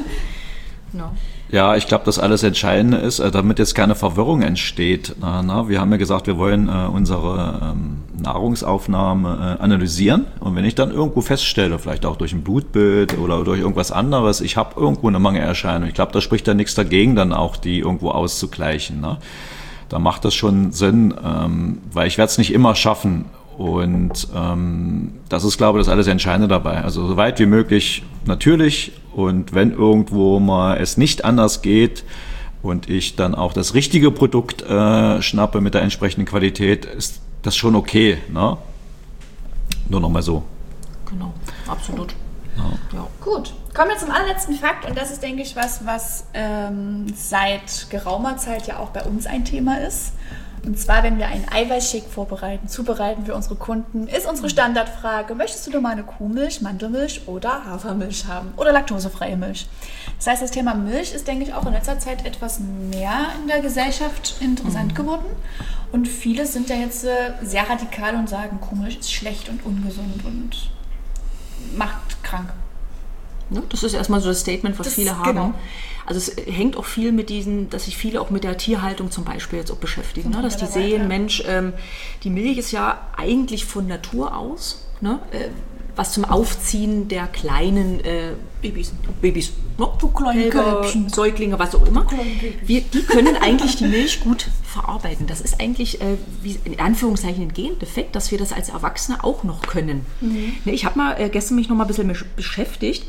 No. Ja, ich glaube, das alles Entscheidende ist, damit jetzt keine Verwirrung entsteht. Na, na, wir haben ja gesagt, wir wollen äh, unsere ähm, Nahrungsaufnahme äh, analysieren. Und wenn ich dann irgendwo feststelle, vielleicht auch durch ein Blutbild oder durch irgendwas anderes, ich habe irgendwo eine Mangelerscheinung, ich glaube, da spricht dann nichts dagegen, dann auch die irgendwo auszugleichen. Ne? Da macht das schon Sinn, ähm, weil ich werde es nicht immer schaffen. Und ähm, das ist, glaube ich, das alles Entscheidende dabei. Also so weit wie möglich natürlich. Und wenn irgendwo mal es nicht anders geht und ich dann auch das richtige Produkt äh, schnappe mit der entsprechenden Qualität, ist das schon okay. Ne? Nur noch mal so. Genau, absolut. Ja. Ja. Gut, kommen wir zum allerletzten Fakt. Und das ist, denke ich, was, was ähm, seit geraumer Zeit ja auch bei uns ein Thema ist. Und zwar, wenn wir einen Eiweißshake vorbereiten, zubereiten für unsere Kunden, ist unsere Standardfrage, möchtest du normale Kuhmilch, Mandelmilch oder Hafermilch haben oder laktosefreie Milch? Das heißt, das Thema Milch ist, denke ich, auch in letzter Zeit etwas mehr in der Gesellschaft interessant geworden. Und viele sind ja jetzt sehr radikal und sagen, Kuhmilch ist schlecht und ungesund und macht krank. Ja, das ist erstmal so das Statement, was das viele haben. Genau. Also es hängt auch viel mit diesen, dass sich viele auch mit der Tierhaltung zum Beispiel jetzt auch beschäftigen, ne? Dass die sehen, weiter. Mensch, ähm, die Milch ist ja eigentlich von Natur aus, ne? äh, was zum Aufziehen der kleinen äh, Babys, Babys, ne? Kälber, Säuglinge, was auch immer, Wir, die können eigentlich die Milch gut verarbeiten. Das ist eigentlich äh, wie in Anführungszeichen ein Gendefekt, dass wir das als Erwachsene auch noch können. Mhm. Ne, ich habe mal äh, gestern mich noch mal ein bisschen beschäftigt,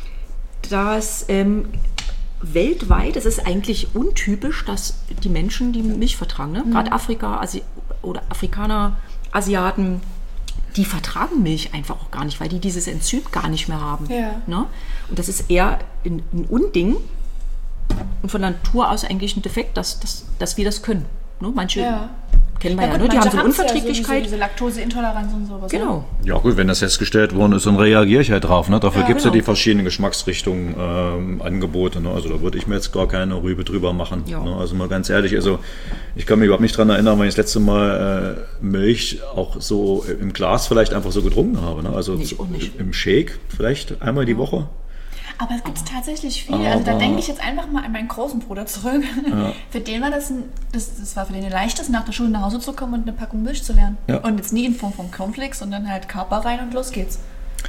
dass ähm, weltweit, es ist eigentlich untypisch, dass die Menschen die Milch vertragen. Ne? Mhm. Gerade Afrika Asi- oder Afrikaner, Asiaten, die vertragen Milch einfach auch gar nicht, weil die dieses Enzym gar nicht mehr haben. Ja. Ne? Und das ist eher ein, ein Unding und von Natur aus eigentlich ein Defekt, dass, dass, dass wir das können. Ne? Manche ja. kennen wir ja, ja gut, ne? Die haben so Unverträglichkeit. Ja so diese Laktoseintoleranz und sowas. Genau. Ja gut, wenn das festgestellt worden ist, dann reagiere ich halt drauf. Ne? Dafür ja, gibt es genau. ja die verschiedenen Geschmacksrichtungen, ähm, Angebote. Ne? Also da würde ich mir jetzt gar keine Rübe drüber machen. Ja. Ne? Also mal ganz ehrlich, also ich kann mich überhaupt nicht daran erinnern, wenn ich das letzte Mal äh, Milch auch so im Glas vielleicht einfach so getrunken habe. Ne? Also nicht, nicht. Im Shake vielleicht einmal die Woche. Aber es gibt tatsächlich viel. Aber also da denke ich jetzt einfach mal an meinen großen Bruder zurück. Ja. Für den war das, ein, das, das war für den ein leichtes, nach der Schule nach Hause zu kommen und eine Packung Milch zu lernen. Ja. Und jetzt nie in Form von Cornflakes, sondern halt Körper rein und los geht's.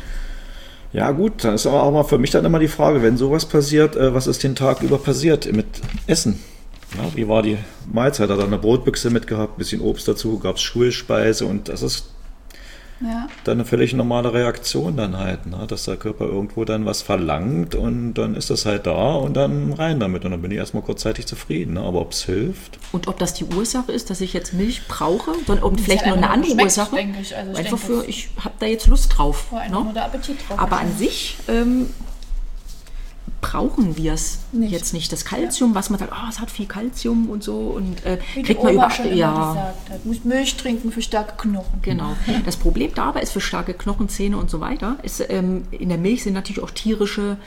Ja gut, dann ist aber auch mal für mich dann immer die Frage, wenn sowas passiert, was ist den Tag über passiert mit Essen? Ja, wie war die Mahlzeit? Hat er eine Brotbüchse mitgehabt, ein bisschen Obst dazu, gab es Schulspeise und das ist ja. dann eine völlig normale Reaktion dann halt, ne? Dass der Körper irgendwo dann was verlangt und dann ist das halt da und dann rein damit und dann bin ich erstmal kurzzeitig zufrieden, ne? Aber ob es hilft. Und ob das die Ursache ist, dass ich jetzt Milch brauche, sondern vielleicht noch eine andere schmeckt, Ursache, denke ich. Also ich einfach denke, für, ich habe da jetzt Lust drauf. Ne? Oder Appetit drauf. Aber an sich ähm, brauchen wir es jetzt nicht. Das Kalzium, ja. was man sagt, oh, es hat viel Kalzium und so und äh, kriegt man über ja. gesagt hat. Muss Milch trinken für starke Knochen. Genau. Das Problem dabei ist für starke Knochen, Zähne und so weiter, ist ähm, in der Milch sind natürlich auch tierische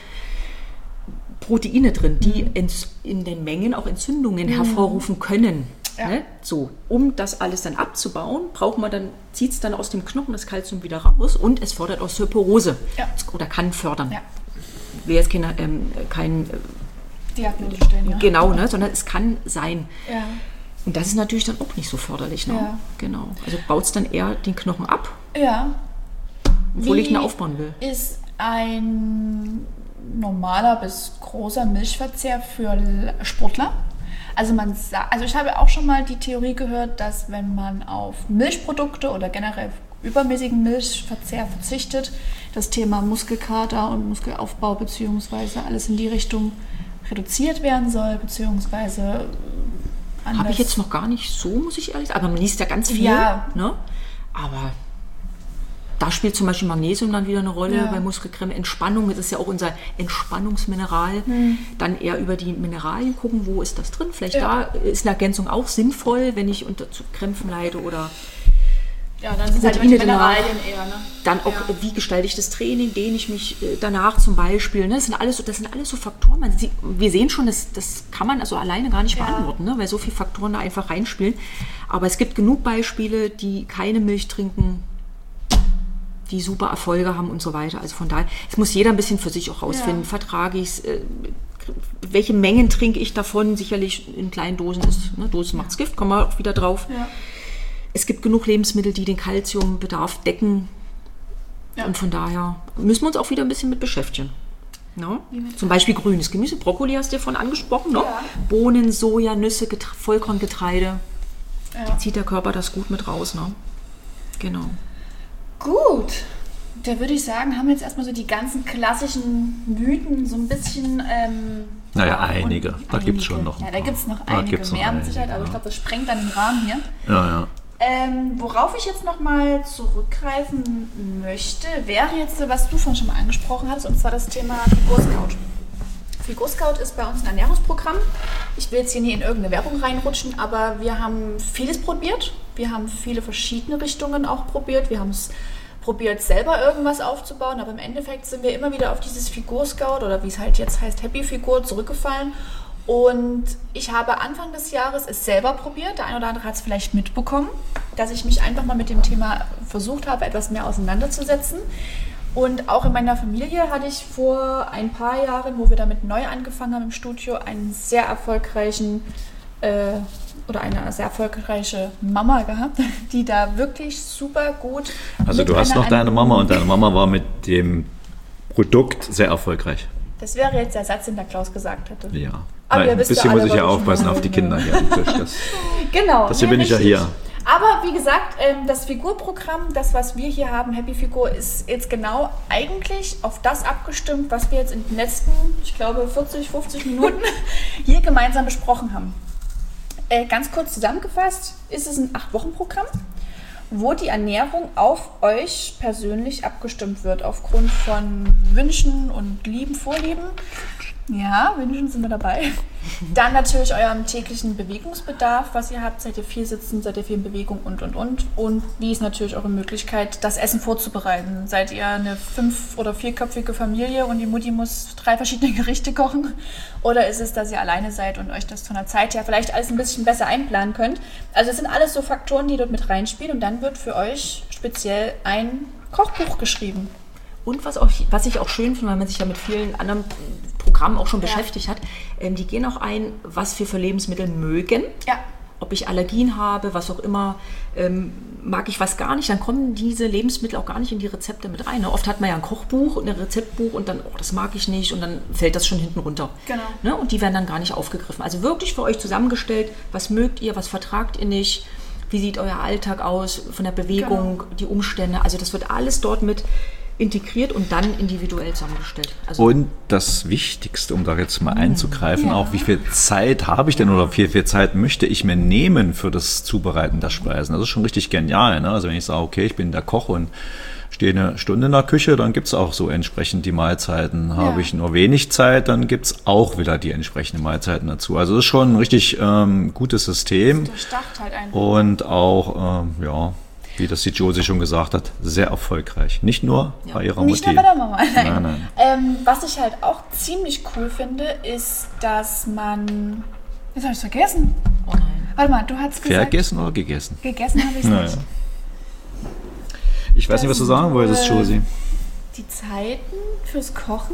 Proteine drin, die mhm. in, in den Mengen auch Entzündungen mhm. hervorrufen können. Ja. Ne? So, um das alles dann abzubauen, braucht man dann, zieht es dann aus dem Knochen das Kalzium wieder raus und es fördert Osteoporose ja. oder kann fördern. Ja. Wäre jetzt keine, ähm, kein äh, Diagnose stellen, ja. Genau, ne, sondern es kann sein. Ja. Und das ist natürlich dann auch nicht so förderlich. Ne? Ja. Genau. Also baut es dann eher den Knochen ab, ja. obwohl Wie ich ihn aufbauen will. Ist ein normaler bis großer Milchverzehr für Sportler. Also, man sa- also ich habe auch schon mal die Theorie gehört, dass wenn man auf Milchprodukte oder generell übermäßigen Milchverzehr verzichtet, das Thema Muskelkater und Muskelaufbau beziehungsweise alles in die Richtung reduziert werden soll, beziehungsweise anders. Habe ich jetzt noch gar nicht so, muss ich ehrlich sagen. Aber man liest ja ganz viel. Ja. Ne? Aber da spielt zum Beispiel Magnesium dann wieder eine Rolle Ja. bei Muskelcreme. Entspannung, das ist ja auch unser Entspannungsmineral. Hm. Dann eher über die Mineralien gucken, wo ist das drin. Vielleicht Ja. da ist eine Ergänzung auch sinnvoll, wenn ich unter zu Krämpfen leide oder Ja, dann sind Vitamine halt die danach. Mineralien eher, ne? dann auch, Ja. wie gestalte ich das Training, dehne ich mich äh, danach zum Beispiel. Ne? Das sind alles so, das sind alles so Faktoren. Man sieht, wir sehen schon, das, das kann man also alleine gar nicht Ja. beantworten, ne? Weil so viele Faktoren da einfach reinspielen. Aber es gibt genug Beispiele, die keine Milch trinken, die super Erfolge haben und so weiter. Also von daher, es muss jeder ein bisschen für sich auch rausfinden. Ja. Vertrage ich es, äh, welche Mengen trinke ich davon? Sicherlich in kleinen Dosen ist, ne? Dosen macht's Gift, kommen wir auch wieder drauf. Ja. Es gibt genug Lebensmittel, die den Kalziumbedarf decken. Ja. Und von daher müssen wir uns auch wieder ein bisschen mit beschäftigen. No? Zum Beispiel grünes Gemüse. Brokkoli hast du ja von angesprochen. No? Ja. Bohnen, Soja, Nüsse, Getre- Vollkorngetreide. Ja. Zieht der Körper das gut mit raus. Ne? Genau. Gut, da würde ich sagen, haben wir jetzt erstmal so die ganzen klassischen Mythen so ein bisschen. Ähm, Naja, ja, einige. und Da gibt's schon noch ein Ja, da paar. gibt es noch Da einige gibt's noch mehr mit einige, Sicherheit, aber ich ja. glaube, das sprengt dann den Rahmen hier. Ja, ja. Ähm, worauf ich jetzt nochmal zurückgreifen möchte, wäre jetzt, was du vorhin schon mal angesprochen hast, und zwar das Thema Figurscout. Figurscout ist bei uns ein Ernährungsprogramm. Ich will jetzt hier nie in irgendeine Werbung reinrutschen, aber wir haben vieles probiert. Wir haben viele verschiedene Richtungen auch probiert. Wir haben es probiert, selber irgendwas aufzubauen, aber im Endeffekt sind wir immer wieder auf dieses Figurscout oder wie es halt jetzt heißt, Happy Figur zurückgefallen. Und ich habe Anfang des Jahres es selber probiert. Der eine oder andere hat es vielleicht mitbekommen, dass ich mich einfach mal mit dem Thema versucht habe, etwas mehr auseinanderzusetzen. Und auch in meiner Familie hatte ich vor ein paar Jahren, wo wir damit neu angefangen haben im Studio, einen sehr erfolgreichen äh, oder eine sehr erfolgreiche Mama gehabt, die da wirklich super gut. Also mit du hast einer noch deine An- Mama und deine Mama war mit dem Produkt sehr erfolgreich. Das wäre jetzt der Satz, den der Klaus gesagt hätte. Ja. Aber Nein, ihr ein wisst ja bisschen alle, muss ich ja was ich aufpassen auf die meine. Kinder hier am Tisch. Das, Genau. Deswegen nee, bin ich ja richtig. hier. Aber wie gesagt, ähm, das Figurprogramm, das, was wir hier haben, Happy Figur, ist jetzt genau eigentlich auf das abgestimmt, was wir jetzt in den letzten, ich glaube, vierzig, fünfzig Minuten hier gemeinsam besprochen haben. Äh, ganz kurz zusammengefasst, ist es ein acht-Wochen-Programm, wo die Ernährung auf euch persönlich abgestimmt wird, aufgrund von Wünschen und lieben Vorlieben. Ja, Wünschen sind wir dabei. Dann natürlich eurem täglichen Bewegungsbedarf, was ihr habt. Seid ihr viel sitzen, seid ihr viel in Bewegung und, und, und. Und wie ist natürlich eure Möglichkeit, das Essen vorzubereiten? Seid ihr eine fünf- oder vierköpfige Familie und die Mutti muss drei verschiedene Gerichte kochen? Oder ist es, dass ihr alleine seid und euch das von der Zeit her vielleicht alles ein bisschen besser einplanen könnt? Also es sind alles so Faktoren, die dort mit reinspielen. Und dann wird für euch speziell ein Kochbuch geschrieben. Und was, auch, was ich auch schön finde, weil man sich ja mit vielen anderen Programmen auch schon Ja. beschäftigt hat, ähm, die gehen auch ein, was wir für Lebensmittel mögen. Ja. Ob ich Allergien habe, was auch immer, ähm, mag ich was gar nicht, dann kommen diese Lebensmittel auch gar nicht in die Rezepte mit rein. Ne? Oft hat man ja ein Kochbuch und ein Rezeptbuch und dann, oh, das mag ich nicht und dann fällt das schon hinten runter. Genau. Ne? Und die werden dann gar nicht aufgegriffen. Also wirklich für euch zusammengestellt, was mögt ihr, was vertragt ihr nicht, wie sieht euer Alltag aus, von der Bewegung, Genau. die Umstände. Also das wird alles dort mit integriert und dann individuell zusammengestellt. Also Und das Wichtigste, um da jetzt mal einzugreifen, Ja. auch wie viel Zeit habe ich denn oder wie viel Zeit möchte ich mir nehmen für das Zubereiten der Speisen. Das ist schon richtig genial. Ne? Also wenn ich sage, okay, ich bin der Koch und stehe eine Stunde in der Küche, dann gibt es auch so entsprechend die Mahlzeiten. Habe ich nur wenig Zeit, dann gibt es auch wieder die entsprechenden Mahlzeiten dazu. Also das ist schon ein richtig ähm, gutes System Durchdacht halt einfach. und auch, ähm, ja, wie das die Josie schon gesagt hat, sehr erfolgreich. Nicht nur Ja. bei ihrer Nicht Mutti. nur bei der Mama. Nein. Nein, nein. Ähm, was ich halt auch ziemlich cool finde, ist, dass man. Jetzt habe ich es vergessen. oh nein. Warte mal, du hast gesagt. Vergessen oder gegessen? Gegessen habe ich es Naja. nicht. Ich weiß nicht, was du sagen wolltest, äh, Josie. Die Zeiten fürs Kochen.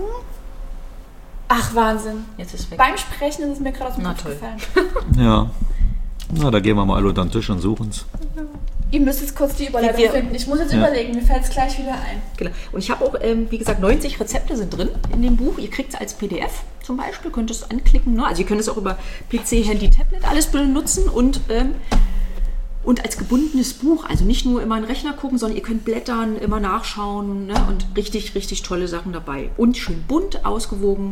Ach, Wahnsinn. Jetzt ist weg. Beim Sprechen ist es mir gerade aus dem Na Kopf toll. gefallen. Ja. Na, da gehen wir mal alle unter den Tisch und suchen es. Ihr müsst jetzt kurz die Überleitung Wir- finden. Ich muss jetzt Ja. überlegen, mir fällt es gleich wieder ein. Genau. Und ich habe auch, ähm, wie gesagt, neunzig Rezepte sind drin in dem Buch. Ihr kriegt es als P D F zum Beispiel, könnt es anklicken. Ne? Also ihr könnt es auch über P C, Handy, Tablet alles benutzen und, ähm, und als gebundenes Buch. Also nicht nur immer in den Rechner gucken, sondern ihr könnt blättern, immer nachschauen, ne? Und richtig, richtig tolle Sachen dabei. Und schön bunt, ausgewogen.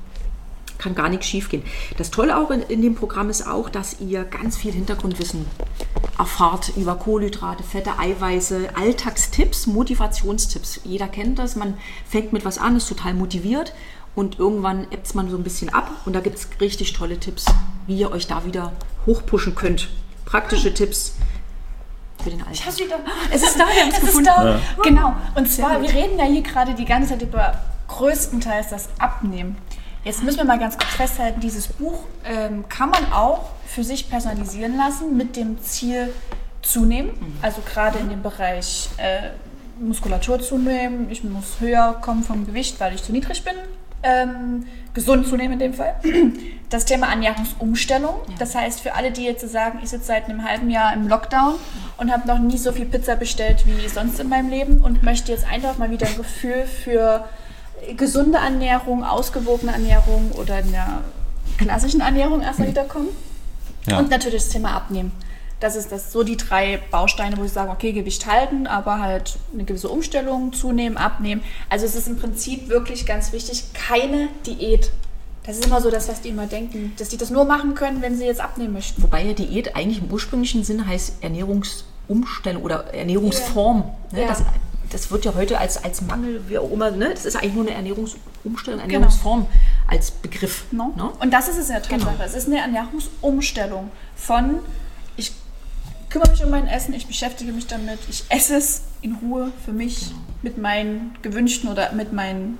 Kann gar nichts schief gehen. Das Tolle auch in, in dem Programm ist auch, dass ihr ganz viel Hintergrundwissen erfahrt über Kohlenhydrate, Fette, Eiweiße, Alltagstipps, Motivationstipps. Jeder kennt das, man fängt mit was an, ist total motiviert und irgendwann ebbt man so ein bisschen ab und da gibt es richtig tolle Tipps, wie ihr euch da wieder hochpushen könnt. Praktische Tipps für den Ich Alltag. hab's wieder. Es ist da, wir haben es Es ist gefunden. da. Genau. Und zwar, gut. wir reden ja hier gerade die ganze Zeit über größtenteils das Abnehmen. Jetzt müssen wir mal ganz kurz festhalten, dieses Buch ähm, kann man auch für sich personalisieren lassen mit dem Ziel zunehmen. Also gerade in dem Bereich äh, Muskulatur zunehmen, ich muss höher kommen vom Gewicht, weil ich zu niedrig bin. Ähm, gesund zunehmen in dem Fall. Das Thema Ernährungsumstellung. Das heißt, für alle, die jetzt so sagen, ich sitze seit einem halben Jahr im Lockdown und habe noch nie so viel Pizza bestellt wie sonst in meinem Leben und möchte jetzt einfach mal wieder ein Gefühl für gesunde Ernährung, ausgewogene Ernährung oder in der klassischen Ernährung erstmal wiederkommen. Ja. Und natürlich das Thema Abnehmen. Das ist das, so die drei Bausteine, wo ich sage, okay, Gewicht halten, aber halt eine gewisse Umstellung, zunehmen, abnehmen. Also es ist im Prinzip wirklich ganz wichtig, keine Diät. Das ist immer so das, was die immer denken, dass die das nur machen können, wenn sie jetzt abnehmen möchten. Wobei ja Diät eigentlich im ursprünglichen Sinne heißt Ernährungsumstellung oder Ernährungsform. Ne? Ja. Das, das wird ja heute als, als Mangel, wie auch immer, ne? Das ist eigentlich nur eine Ernährungsumstellung, Ernährungsform als Begriff. No? Ne? Und das ist es ja Tatsache. Genau. Es ist eine Ernährungsumstellung von, ich kümmere mich um mein Essen, ich beschäftige mich damit, ich esse es in Ruhe für mich Genau. mit meinen gewünschten oder mit meinen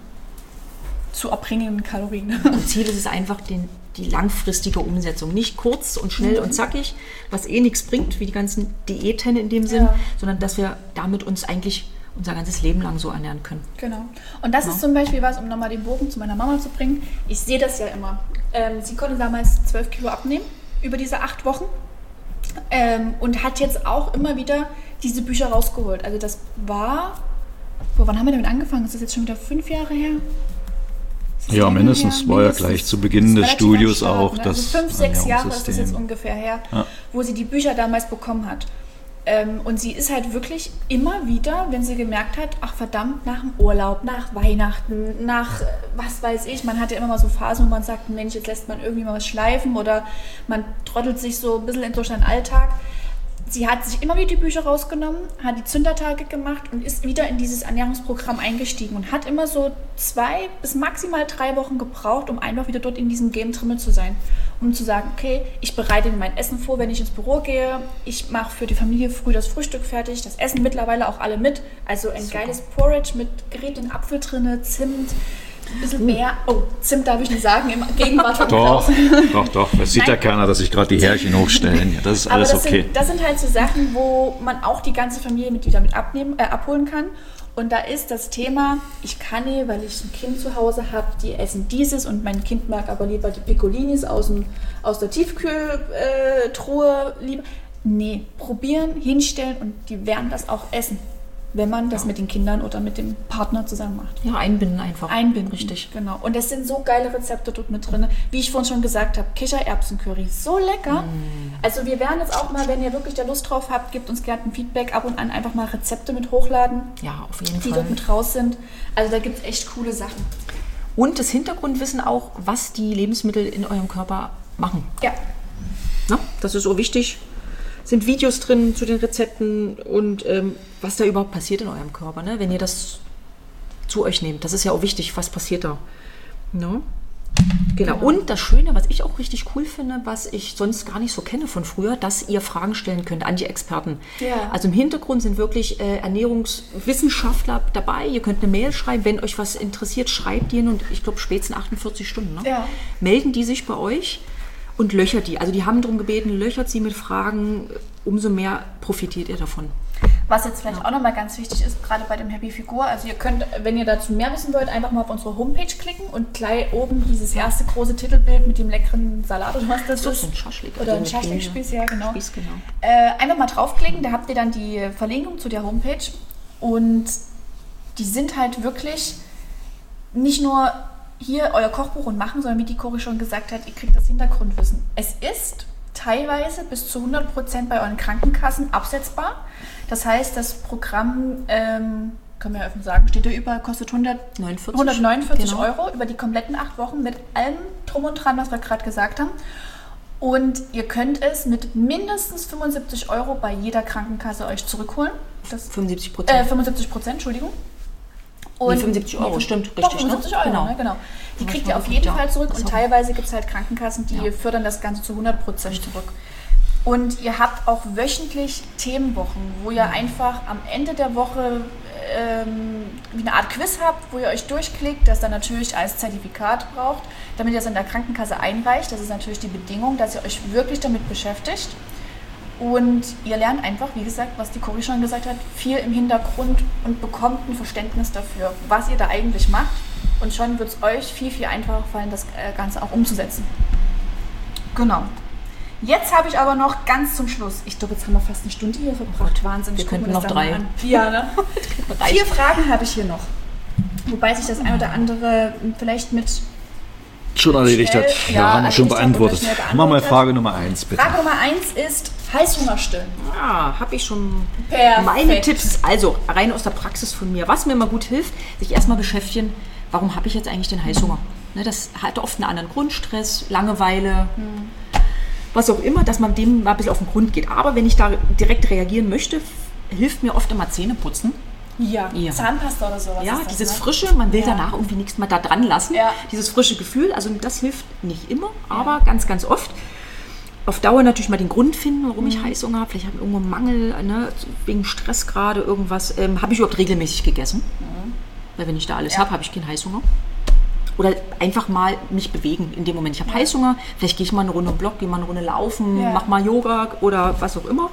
zu erbringenden Kalorien. Und Ziel ist es einfach den, die langfristige Umsetzung. Nicht kurz und schnell Mhm. und zackig, was eh nichts bringt, wie die ganzen Diäten in dem Sinn, Ja. sondern dass wir damit uns eigentlich unser ganzes Leben lang so ernähren können. Genau. Und das Ja. ist zum Beispiel was, um nochmal den Bogen zu meiner Mama zu bringen. Ich sehe das ja immer. Ähm, sie konnte damals zwölf Kilo abnehmen über diese acht Wochen ähm, und hat jetzt auch immer wieder diese Bücher rausgeholt. Also das war, boah, wann haben wir damit angefangen? Ist das jetzt schon wieder fünf Jahre her? Ist das Ja, länger mindestens. her? War ja Mindestens. gleich zu Beginn Das des ist relativ am Studios Start, auch ne? das Also fünf, sechs Jahre ist das jetzt Ernährungssystem. ungefähr her, Ja. wo sie die Bücher damals bekommen hat. Ähm, und sie ist halt wirklich immer wieder, wenn sie gemerkt hat, ach verdammt, nach dem Urlaub, nach Weihnachten, nach äh, was weiß ich, man hatte immer mal so Phasen, wo man sagt, Mensch, jetzt lässt man irgendwie mal was schleifen oder man trottelt sich so ein bisschen durch seinen Alltag. Sie hat sich immer wieder die Bücher rausgenommen, hat die Zündertage gemacht und ist wieder in dieses Ernährungsprogramm eingestiegen und hat immer so zwei bis maximal drei Wochen gebraucht, um einfach wieder dort in diesem Game drin zu sein. Um zu sagen, okay, ich bereite mir mein Essen vor, wenn ich ins Büro gehe. Ich mache für die Familie früh das Frühstück fertig. Das essen mittlerweile auch alle mit. Also ein Super. geiles Porridge mit geriebenen Apfel drin, Zimt, ein bisschen Bär. Oh, Zimt darf ich nicht sagen, im Gegenwart von Doch, Klaus. doch, doch. Es sieht ja Nein. keiner, dass sich gerade die Härchen hochstellen. Ja, das ist Aber alles das, okay. sind, das sind halt so Sachen, wo man auch die ganze Familienmitglieder mit abnehmen, äh, abholen kann. Und da ist das Thema, ich kann nicht, weil ich ein Kind zu Hause habe, die essen dieses und mein Kind mag aber lieber die Piccolinis aus, dem, aus der Tiefkühltruhe lieber. Nee, probieren, hinstellen und die werden das auch essen, wenn man das Ja. mit den Kindern oder mit dem Partner zusammen macht. Ja, einbinden einfach. Einbinden. Richtig. Genau. Und es sind so geile Rezepte dort mit drin. Wie ich vorhin schon gesagt habe, Kichererbsencurry. So lecker. Also wir werden jetzt auch mal, wenn ihr wirklich da Lust drauf habt, gebt uns gerne ein Feedback, ab und an einfach mal Rezepte mit hochladen, Ja, auf jeden die Fall. dort mit raus sind. Also da gibt es echt coole Sachen. Und das Hintergrundwissen auch, was die Lebensmittel in eurem Körper machen. Ja. Na, das ist so wichtig. Sind Videos drin zu den Rezepten und ähm, was da überhaupt passiert in eurem Körper, ne? Wenn ihr das zu euch nehmt. Das ist ja auch wichtig, was passiert da. Ne? Genau. Genau. Und das Schöne, was ich auch richtig cool finde, was ich sonst gar nicht so kenne von früher, dass ihr Fragen stellen könnt an die Experten. Ja. Also im Hintergrund sind wirklich äh, Ernährungswissenschaftler dabei. Ihr könnt eine Mail schreiben, wenn euch was interessiert, schreibt ihr und ich glaube spätestens achtundvierzig Stunden. Ne? Ja. Melden die sich bei euch und löchert die. Also die haben darum gebeten, löchert sie mit Fragen, umso mehr profitiert ihr davon. Was jetzt vielleicht ja. auch nochmal ganz wichtig ist, gerade bei dem Happy Figur, also ihr könnt, wenn ihr dazu mehr wissen wollt, einfach mal auf unsere Homepage klicken und gleich oben dieses erste große Titelbild mit dem leckeren Salat oder was das, das ist. Ein Schaschlik. Oder ein Schaschlik-Spieß, ja genau. Spieß, genau. Äh, einfach mal draufklicken, da habt ihr dann die Verlinkung zu der Homepage und die sind halt wirklich nicht nur hier euer Kochbuch und machen, sondern wie die Cori schon gesagt hat, ihr kriegt das Hintergrundwissen. Es ist teilweise bis zu hundert Prozent bei euren Krankenkassen absetzbar. Das heißt, das Programm, ähm, können wir ja offen sagen, steht da überall, kostet hundertneunundvierzig, hundertneunundvierzig genau. Euro über die kompletten acht Wochen mit allem drum und dran, was wir gerade gesagt haben. Und ihr könnt es mit mindestens fünfundsiebzig Euro bei jeder Krankenkasse euch zurückholen. Das, fünfundsiebzig Prozent. Äh, fünfundsiebzig Prozent, Entschuldigung. Und nee, fünfundsiebzig Euro, nee, stimmt, richtig. Doch, fünfundsiebzig Euro, genau. Ne, genau. Die kriegt ihr auf jeden ja. Fall zurück und teilweise gibt es halt Krankenkassen, die ja. fördern das Ganze zu hundert Prozent zurück. Und ihr habt auch wöchentlich Themenwochen, wo ihr einfach am Ende der Woche ähm, wie eine Art Quiz habt, wo ihr euch durchklickt, das dann natürlich als Zertifikat braucht, damit ihr es in der Krankenkasse einreicht. Das ist natürlich die Bedingung, dass ihr euch wirklich damit beschäftigt. Und ihr lernt einfach, wie gesagt, was die Cori schon gesagt hat, viel im Hintergrund und bekommt ein Verständnis dafür, was ihr da eigentlich macht. Und schon wird es euch viel, viel einfacher fallen, das Ganze auch umzusetzen. Genau. Jetzt habe ich aber noch ganz zum Schluss, ich glaube, jetzt haben wir fast eine Stunde hier verbracht. Wahnsinn. Wir könnten noch drei. Ja, ne? Vier Fragen habe ich hier noch. Wobei sich das ein oder andere vielleicht mit schon erledigt hat. Ja, ja, haben wir schon beantwortet. Machen wir mal Frage Nummer eins, bitte. Frage Nummer eins ist Heißhunger stillen. Ja, habe ich schon Perfekt. Meine Tipps. Also, rein aus der Praxis von mir. Was mir immer gut hilft, sich erstmal beschäftigen, warum habe ich jetzt eigentlich den Heißhunger? Ne, das hat oft einen anderen Grund, Stress, Langeweile, hm. was auch immer, dass man dem mal ein bisschen auf den Grund geht. Aber wenn ich da direkt reagieren möchte, hilft mir oft immer Zähneputzen. Ja, ja. Zahnpasta oder sowas. Ja, ist das, dieses ne? Frische, man will ja. danach irgendwie nichts mehr da dran lassen. Ja. Dieses frische Gefühl, also das hilft nicht immer, aber ja. ganz, ganz oft. Auf Dauer natürlich mal den Grund finden, warum mhm. ich Heißhunger habe. Vielleicht habe ich irgendwo einen Mangel, ne, wegen Stress gerade, irgendwas. Ähm, habe ich überhaupt regelmäßig gegessen? Mhm. Weil wenn ich da alles ja. habe, habe ich keinen Heißhunger. Oder einfach mal mich bewegen in dem Moment. Ich habe ja. Heißhunger, vielleicht gehe ich mal eine Runde im Block, gehe mal eine Runde laufen, ja. mache mal Yoga oder was auch immer.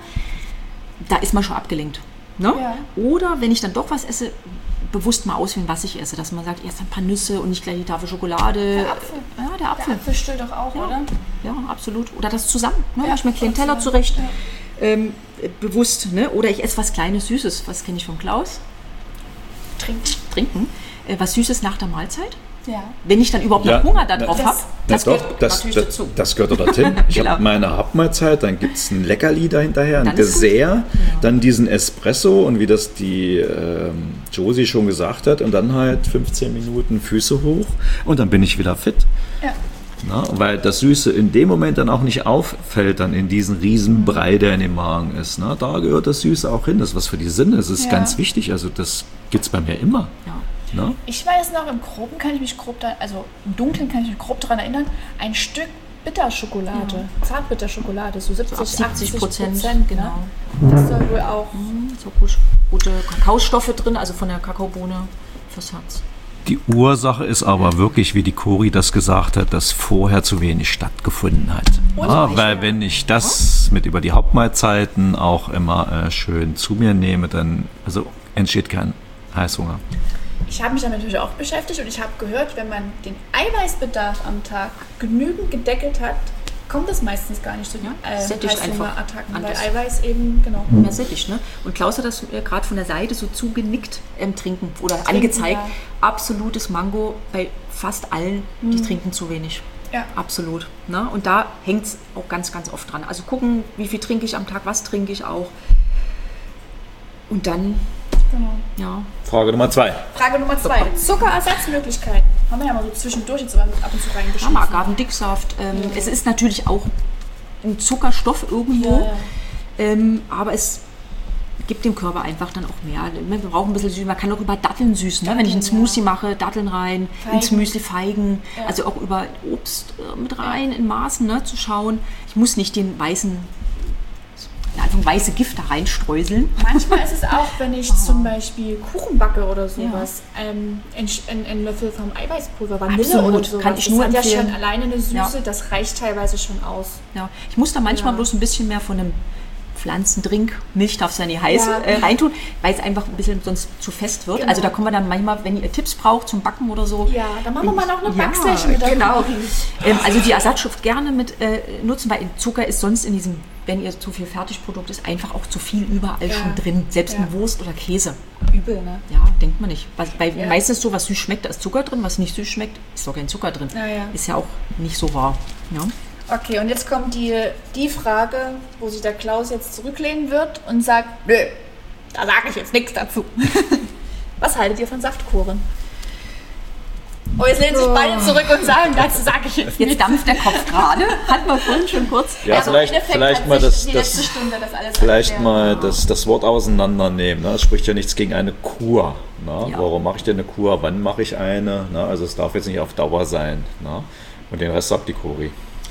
Da ist man schon abgelenkt. Ne? Ja. Oder wenn ich dann doch was esse, bewusst mal auswählen, was ich esse. Dass man sagt, erst ein paar Nüsse und nicht gleich die Tafel Schokolade. Der Apfel. Ja, der Apfel. Der Apfel stillt doch auch, ja. oder? Ja, absolut. Oder das zusammen. Ne? Ja, Mach ich mir einen kleinen Teller zurecht. Ja. Ähm, bewusst. Ne? Oder ich esse was Kleines, Süßes. Was kenne ich von Klaus? Trinken. Trinken. Äh, was Süßes nach der Mahlzeit. Ja. Wenn ich dann überhaupt noch ja, Hunger darauf habe, das, das, ja, gehört das, natürlich das, dazu. Das gehört doch dorthin. Ich genau. habe meine Hauptmahlzeit, dann gibt es ein Leckerli dahinterher, ein Dessert, ja. dann diesen Espresso und wie das die ähm, Josie schon gesagt hat und dann halt fünfzehn Minuten Füße hoch und dann bin ich wieder fit. Ja. Na, weil das Süße in dem Moment dann auch nicht auffällt, dann in diesen riesen Brei, der in dem Magen ist. Na, da gehört das Süße auch hin, das ist was für die Sinne, das ist ja. ganz wichtig, also das gibt es bei mir immer. Ja. No? Ich weiß noch, im Groben kann ich mich grob, da, also im Dunkeln kann ich mich grob daran erinnern, ein Stück Bitterschokolade, ja. Zartbitterschokolade, so siebzig, achtzig Prozent. Genau. Ne? Das soll wohl auch mhm, so gut, gute Kakaostoffe drin, also von der Kakaobohne fürs Herz. Die Ursache ist aber wirklich, wie die Cori das gesagt hat, dass vorher zu wenig stattgefunden hat. Ja, weil wenn ich das mit über die Hauptmahlzeiten auch immer äh, schön zu mir nehme, dann also entsteht kein Heißhunger. Ich habe mich damit natürlich auch beschäftigt und ich habe gehört, wenn man den Eiweißbedarf am Tag genügend gedeckelt hat, kommt es meistens gar nicht zu den äh, Heißhungerattacken, weil Eiweiß eben, genau. Ja, sättig, ne? Und Klaus hat das äh, gerade von der Seite so zugenickt ähm, trinken oder trinken, angezeigt. Ja. Absolutes Mango bei fast allen, die mhm. trinken zu wenig. Ja. Absolut. Ne? Und da hängt es auch ganz, ganz oft dran. Also gucken, wie viel trinke ich am Tag, was trinke ich auch. Und dann... Genau. Ja. Frage Nummer zwei. Frage Nummer zwei. Zuckerersatzmöglichkeiten. Haben wir ja mal so zwischendurch jetzt ab und zu reingeschrieben. Ja, Agavendicksaft. Ähm, ja. Es ist natürlich auch ein Zuckerstoff irgendwo, ja, ja. Ähm, aber es gibt dem Körper einfach dann auch mehr. Wir brauchen ein bisschen süß. Man kann auch über Datteln süßen. Ne? Wenn ich einen Smoothie ja. mache, Datteln rein, Feigen. ins Müsli Feigen. Ja. Also auch über Obst äh, mit rein, in Maßen ne, zu schauen. Ich muss nicht den weißen einfach weiße Gift da reinstreuseln. Manchmal ist es auch, wenn ich zum Beispiel Kuchen backe oder sowas, ja. ähm, ein, ein, ein Löffel vom Eiweißpulver, Vanille Absolut. oder sowas. Kann ich nur das hat empfehlen. ja schon alleine eine Süße, ja. das reicht teilweise schon aus. Ja. Ich muss da manchmal ja. bloß ein bisschen mehr von dem Pflanzendrink, Milch darf es ja nicht heißen, Ja. äh, reintun, weil es einfach ein bisschen sonst zu fest wird. Genau. Also da kommen wir dann manchmal, wenn ihr Tipps braucht zum Backen oder so. Ja, dann machen wir mal noch eine Ja, Backstation mit der genau. Cori. Ähm, also die Ersatzstoff gerne mit äh, nutzen, weil Zucker ist sonst in diesem, wenn ihr zu viel Fertigprodukt ist, einfach auch zu viel überall Ja. schon drin. Selbst Ja. in Wurst oder Käse. Übel, ne? Ja, denkt man nicht. Was, weil Ja. meistens so, was süß schmeckt, da ist Zucker drin, was nicht süß schmeckt, ist doch kein Zucker drin. Ja, ja. Ist ja auch nicht so wahr. Ja. Okay, und jetzt kommt die, die Frage, wo sich der Klaus jetzt zurücklehnen wird und sagt, nö, da sage ich jetzt nichts dazu. Was haltet ihr von Saftkuren? Oh, jetzt lehnen sich beide zurück und sagen, dazu sage ich jetzt nichts. Jetzt dampft der Kopf gerade. Hatten wir vorhin schon kurz. Ja, Also vielleicht, im Endeffekt vielleicht hat mal sich das, die das, letzte Stunde das alles vielleicht erklärt. mal das, das Wort auseinandernehmen. Ne? Es spricht ja nichts gegen eine Kur. Ne? Ja. Warum mache ich denn eine Kur? Wann mache ich eine? Ne? Also es darf jetzt nicht auf Dauer sein. Ne? Und den Rest sagt die Cori.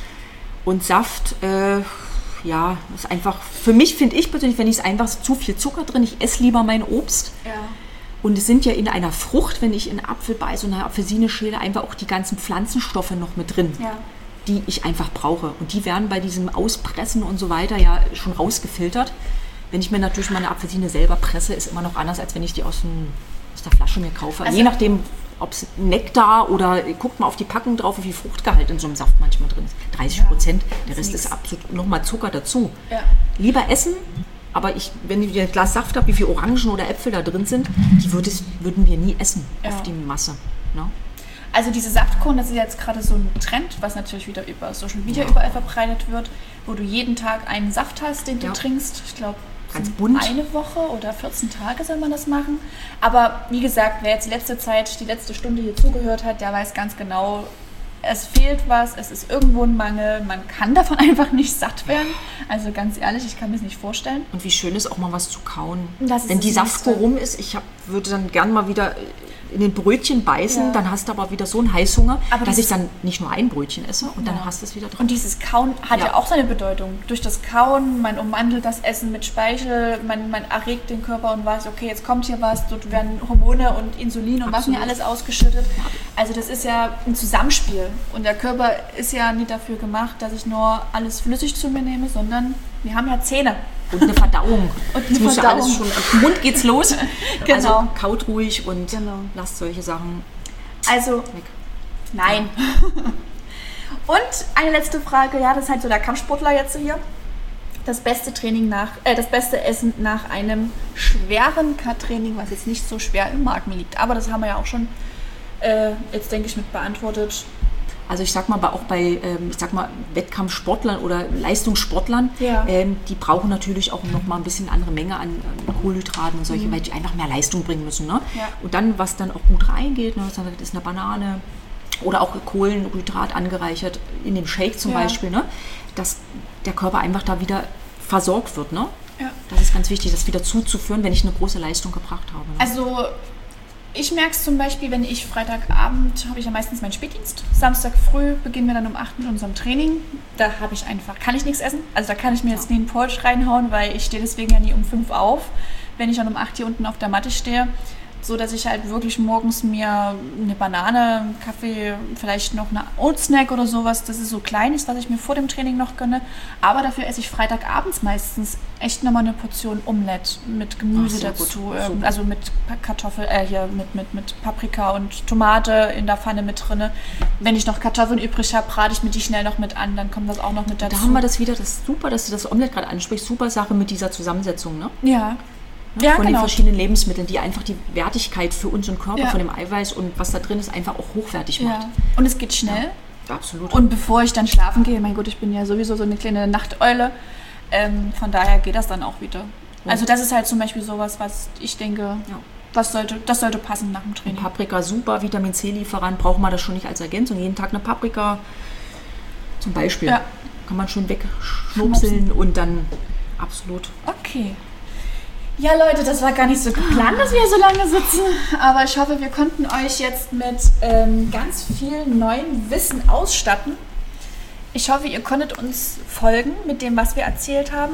Und Saft, äh, ja, ist einfach, für mich finde ich persönlich, wenn ich es einfach zu viel Zucker drin, ich esse lieber mein Obst. Ja. Und es sind ja in einer Frucht, wenn ich in Apfel beiße und eine Apfelsine schäle, einfach auch die ganzen Pflanzenstoffe noch mit drin, Ja. die ich einfach brauche. Und die werden bei diesem Auspressen und so weiter ja schon rausgefiltert. Wenn ich mir natürlich mal eine Apfelsine selber presse, ist immer noch anders, als wenn ich die aus, dem, aus der Flasche mir kaufe. Also- Je nachdem, ob es Nektar oder guckt mal auf die Packung drauf, wie viel Fruchtgehalt in so einem Saft manchmal drin ist. dreißig Prozent, der Rest ist absolut nochmal Zucker dazu. Ja. Lieber essen, aber ich, wenn ich ein Glas Saft habe, wie viele Orangen oder Äpfel da drin sind, die würd es, würden wir nie essen Ja. auf die Masse. Ne? Also diese Saftkuren, das ist jetzt gerade so ein Trend, was natürlich wieder über Social Media überall verbreitet wird, wo du jeden Tag einen Saft hast, den du Ja. trinkst. Ich glaube, Ganz bunt. eine Woche oder vierzehn Tage soll man das machen. Aber wie gesagt, wer jetzt die letzte Zeit, die letzte Stunde hier zugehört hat, der weiß ganz genau, es fehlt was, es ist irgendwo ein Mangel, man kann davon einfach nicht satt werden. Also ganz ehrlich, ich kann mir das nicht vorstellen. Und wie schön ist auch mal was zu kauen. Das ist Wenn das die Nächste. Saftkur rum ist, ich hab, würde dann gern mal wieder in den Brötchen beißen, Ja. dann hast du aber wieder so einen Heißhunger, Aber dass das ich dann nicht nur ein Brötchen esse und dann Ja. hast du es wieder drin. Und dieses Kauen hat ja. Ja. auch seine Bedeutung. Durch das Kauen, man umwandelt das Essen mit Speichel, man, man erregt den Körper und weiß, okay, jetzt kommt hier was, dort werden Hormone und Insulin und was nicht Absolut. alles ausgeschüttet. Also das ist ja ein Zusammenspiel. Und der Körper ist ja nicht dafür gemacht, dass ich nur alles flüssig zu mir nehme, sondern wir haben ja Zähne. Und eine Verdauung. Und Das eine muss ja Verdauung. alles schon, im Mund geht's los. Genau. Also kaut ruhig und Genau. lasst solche Sachen Also, weg. nein. Und eine letzte Frage, ja, das ist halt so der Kampfsportler jetzt hier. Das beste Training nach, äh, das beste Essen nach einem schweren K-Training, was jetzt nicht so schwer im Magen liegt. Aber das haben wir ja auch schon äh, jetzt, denke ich, mit beantwortet. Also ich sag mal, auch bei ähm, ich sag mal, Wettkampfsportlern oder Leistungssportlern, Ja. ähm, die brauchen natürlich auch noch mal ein bisschen andere Menge an ähm, Kohlenhydraten und solche, weil die einfach mehr Leistung bringen müssen. Ne? Ja. Und dann, was dann auch gut reingeht, ne, das ist eine Banane oder auch Kohlenhydrat angereichert in dem Shake zum Ja. Beispiel, ne? Dass der Körper einfach da wieder versorgt wird. Ne? Ja. Das ist ganz wichtig, das wieder zuzuführen, wenn ich eine große Leistung gebracht habe. Ne? Also, ich merke es zum Beispiel, wenn ich Freitagabend, habe ich ja meistens meinen Spätdienst. Samstag früh beginnen wir dann um acht mit unserem Training. Da habe ich einfach, kann ich nichts essen. Also da kann ich mir jetzt nie einen Porridge reinhauen, weil ich stehe deswegen ja nie um fünf auf, wenn ich dann um acht hier unten auf der Matte stehe. So dass ich halt wirklich morgens mir eine Banane, einen Kaffee, vielleicht noch eine Oat-Snack oder sowas, das ist so Kleines, was ich mir vor dem Training noch gönne. Aber dafür esse ich Freitagabends meistens echt nochmal eine Portion Omelette mit Gemüse Ach, sehr dazu. gut. Ähm, Super. also mit Kartoffel, äh, hier mit, mit, mit Paprika und Tomate in der Pfanne mit drin. Wenn ich noch Kartoffeln übrig habe, brate ich mir die schnell noch mit an, dann kommt das auch noch mit dazu. Da haben wir das wieder, das ist super, dass du das Omelette gerade ansprichst, super Sache mit dieser Zusammensetzung, ne? Ja. Ja, Ja, von genau. den verschiedenen Lebensmitteln, die einfach die Wertigkeit für unseren Körper, Ja. von dem Eiweiß und was da drin ist, einfach auch hochwertig Ja. macht. Und es geht schnell. Absolut. Und bevor ich dann schlafen gehe, mein Gott, ich bin ja sowieso so eine kleine Nachteule, ähm, von daher geht das dann auch wieder. Also das ist halt zum Beispiel sowas, was ich denke, Ja. das sollte, das sollte passen nach dem Und Training. Paprika super, Vitamin C-Lieferant, braucht man das schon nicht als Ergänzung. Jeden Tag eine Paprika zum Beispiel. Ja. Kann man schön wegschnupseln und dann absolut. Okay. Ja, Leute, das war gar nicht so geplant, dass wir so lange sitzen. Aber ich hoffe, wir konnten euch jetzt mit ähm, ganz viel neuem Wissen ausstatten. Ich hoffe, ihr konntet uns folgen mit dem, was wir erzählt haben.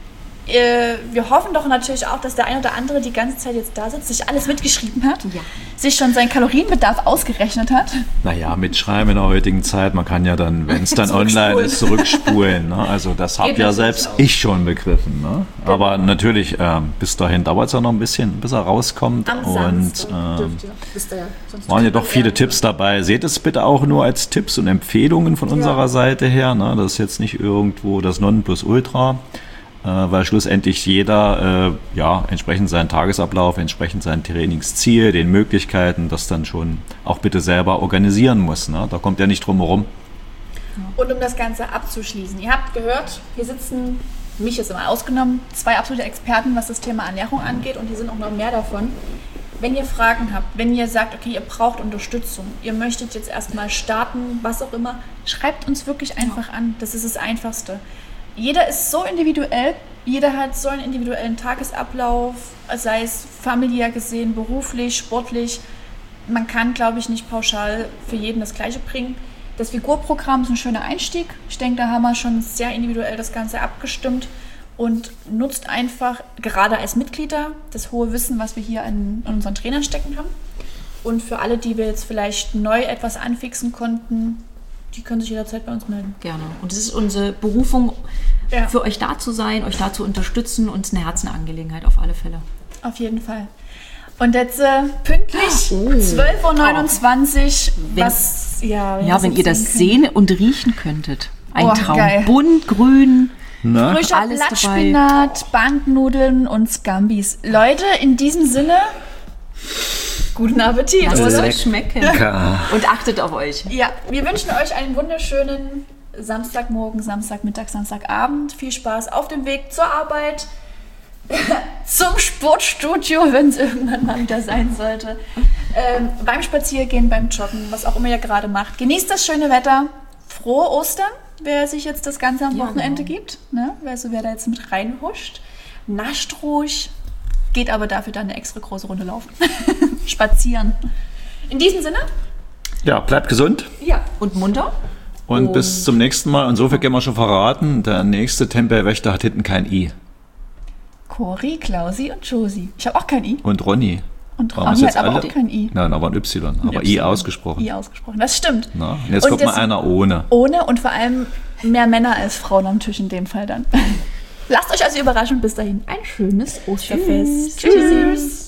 Äh, wir hoffen doch natürlich auch, dass der ein oder andere die ganze Zeit jetzt da sitzt, sich alles mitgeschrieben hat. Ja. sich schon seinen Kalorienbedarf ausgerechnet hat. Naja, mitschreiben in der heutigen Zeit, man kann ja dann, wenn es dann online ist, zurückspulen. Ne? Also das habe ja selbst ich schon begriffen. Ne? Aber natürlich, äh, bis dahin dauert es ja noch ein bisschen, bis er rauskommt. Am und Samstag äh, dürft ihr. Wisst ihr ja, sonst waren ja doch dürft ihr viele ja. Tipps dabei. Seht es bitte auch nur als Tipps und Empfehlungen von unserer Ja. Seite her. Ne? Das ist jetzt nicht irgendwo das Nonplusultra. Weil schlussendlich jeder äh, ja, entsprechend seinen Tagesablauf, entsprechend sein Trainingsziel, den Möglichkeiten, das dann schon auch bitte selber organisieren muss. Ne? Da kommt ja nicht drum herum. Und um das Ganze abzuschließen, ihr habt gehört, hier sitzen, mich ist immer ausgenommen, zwei absolute Experten, was das Thema Ernährung angeht und hier sind auch noch mehr davon. Wenn ihr Fragen habt, wenn ihr sagt, okay, ihr braucht Unterstützung, ihr möchtet jetzt erstmal starten, was auch immer, schreibt uns wirklich einfach an. Das ist das Einfachste. Jeder ist so individuell, jeder hat so einen individuellen Tagesablauf, sei es familiär gesehen, beruflich, sportlich. Man kann, glaube ich, nicht pauschal für jeden das Gleiche bringen. Das Figurprogramm ist ein schöner Einstieg. Ich denke, da haben wir schon sehr individuell das Ganze abgestimmt und nutzt einfach, gerade als Mitglieder, das hohe Wissen, was wir hier in, in unseren Trainern stecken haben. Und für alle, die wir jetzt vielleicht neu etwas anfixen konnten, die können sich jederzeit bei uns melden. Gerne. Und es ist unsere Berufung, Ja. für euch da zu sein, euch da zu unterstützen und es ist eine Herzenangelegenheit auf alle Fälle. Auf jeden Fall. Und jetzt äh, pünktlich Oh. zwölf Uhr neunundzwanzig. Wenn- Was, ja, Ja, wenn ihr das sehen sehen und riechen könntet. Ein Oh, Traum. geil. Bunt, grün. Na? Frischer alles dabei. Blattspinat, Banknudeln und Scambis. Leute, in diesem Sinne, guten Appetit, Lasst es oder? euch schmecken. Und achtet auf euch. Ja, wir wünschen euch einen wunderschönen Samstagmorgen, Samstagmittag, Samstagabend. Viel Spaß auf dem Weg zur Arbeit, zum Sportstudio, wenn es irgendwann mal wieder sein sollte. Ähm, beim Spaziergehen, beim Joggen, was auch immer ihr gerade macht. Genießt das schöne Wetter. Frohe Ostern, wer sich jetzt das Ganze am Ja, Wochenende genau. gibt. Ne? Also wer da jetzt mit reinhuscht. Nascht ruhig, geht aber dafür dann eine extra große Runde laufen. Spazieren. In diesem Sinne, Ja, bleibt gesund ja. Und munter? und Und- bis zum nächsten Mal. Und so viel können wir schon verraten, der nächste Tempelwächter hat hinten kein I. Cori, Klausi und Josi. Ich habe auch kein I. Und Ronny. Und Warum Ronny ist jetzt hat aber alle- auch kein I. Nein, aber ein Y. Aber I ausgesprochen. I ausgesprochen. Das stimmt. Na, und jetzt Und kommt mal das- einer ohne. Ohne und vor allem mehr Männer als Frauen am Tisch in dem Fall dann. Lasst euch also überraschen. Bis dahin ein schönes Osterfest. Tschüss. Tschüss.